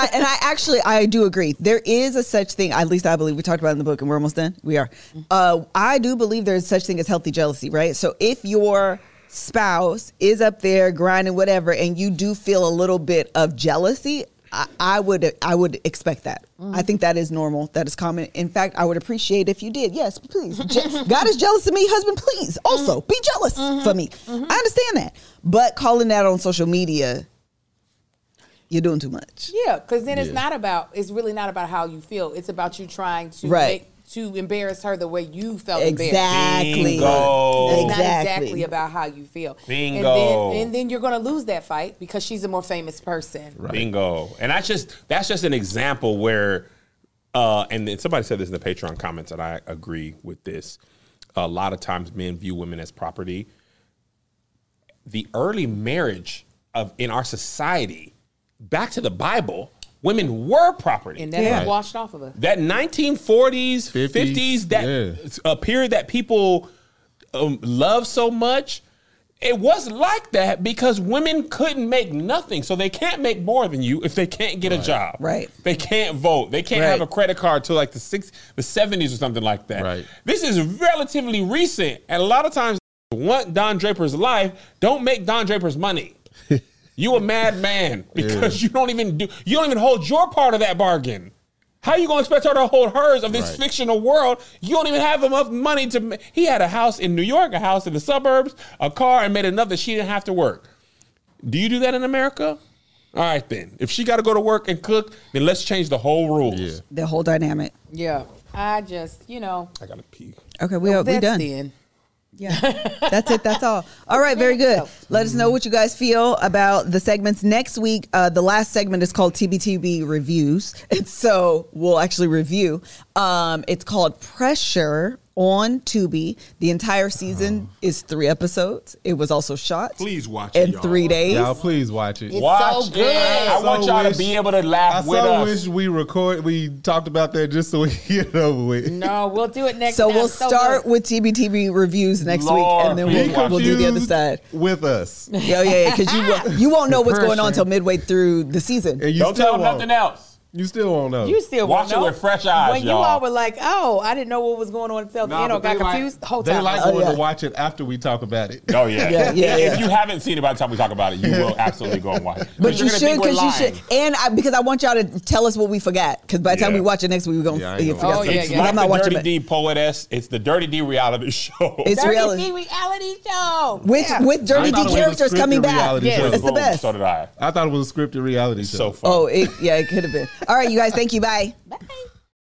I do agree. There is a such thing, at least I believe, we talked about it in the book and we're almost done. We are. I do believe there's such thing as healthy jealousy, right? So if your spouse is up there grinding whatever and you do feel a little bit of jealousy, I would expect that. I think that is normal. That is common. In fact, I would appreciate if you did. Yes, please. God is jealous of me. Husband, please also be jealous for me. I understand that. But calling that on social media, you're doing too much. Yeah, because then it's really not about how you feel. It's about you trying to to embarrass her the way you felt embarrassed. Exactly. That's not exactly about how you feel. Bingo. And then you're going to lose that fight because she's a more famous person. Right. Bingo. And that's just an example where, and somebody said this in the Patreon comments, and I agree with this. a lot of times men view women as property. The early marriage in our society, back to the Bible, women were property. And that has washed off of us. That 1940s, 50s, that a period that people love so much, it was like that because women couldn't make nothing. So they can't make more than you if they can't get a job. Right. They can't vote. They can't have a credit card till like the 70s or something like that. Right. This is relatively recent. And a lot of times want Don Draper's life, don't make Don Draper's money. You a mad man because you don't even hold your part of that bargain. How you gonna expect her to hold hers of this fictional world? You don't even have enough money to. He had a house in New York, a house in the suburbs, a car, and made enough that she didn't have to work. Do you do that in America? All right then. If she got to go to work and cook, then let's change the whole rules. Yeah. The whole dynamic. Yeah. I just, I gotta pee. Okay, we done. Then. Yeah, that's it. That's all. All right, very good. Let us know what you guys feel about the segments. Next week, the last segment is called TBTB Reviews. And so we'll actually review. It's called Pressure on Tubi. The entire season is 3 episodes. It was also shot. Please watch it, in y'all. 3 days. Y'all, please watch it. It's Watch so good. it. I want y'all to be able to laugh with I us. wish we talked about that just so we get it over with. No, we'll do it next So time. we'll start with TBTB Reviews next week, and then Lord, we'll do the other side. with us. Yeah, because you won't know what's going on until midway through the season. And you Don't still tell them won't. nothing else. You still won't know. You still Watch won't know. it with fresh eyes, When you y'all. all were like, oh, I didn't know what was going on until the end, or got confused the whole time. They like Oh, going yeah. to watch it after we talk about it. Oh yeah. Yeah. If you haven't seen it by the time we talk about it, you will absolutely go and watch it. But you you're gonna should, think we're because you lying. should, and because I want y'all to tell us what we forgot. Because by the time Yeah. we watch it next week, we're gonna Yeah, I ain't forget gonna- Oh, something. yeah, It's yeah. like I'm not the watching Dirty it D Poetess. It's the Dirty D reality show. It's Dirty reality D reality show. with Dirty I thought D it was a characters scripted coming back. reality Yes. show. It's the Boom, best. So did I. I thought it was a scripted reality show. So fun. Oh, it could have been. All right, you guys. Thank you. Bye. Bye.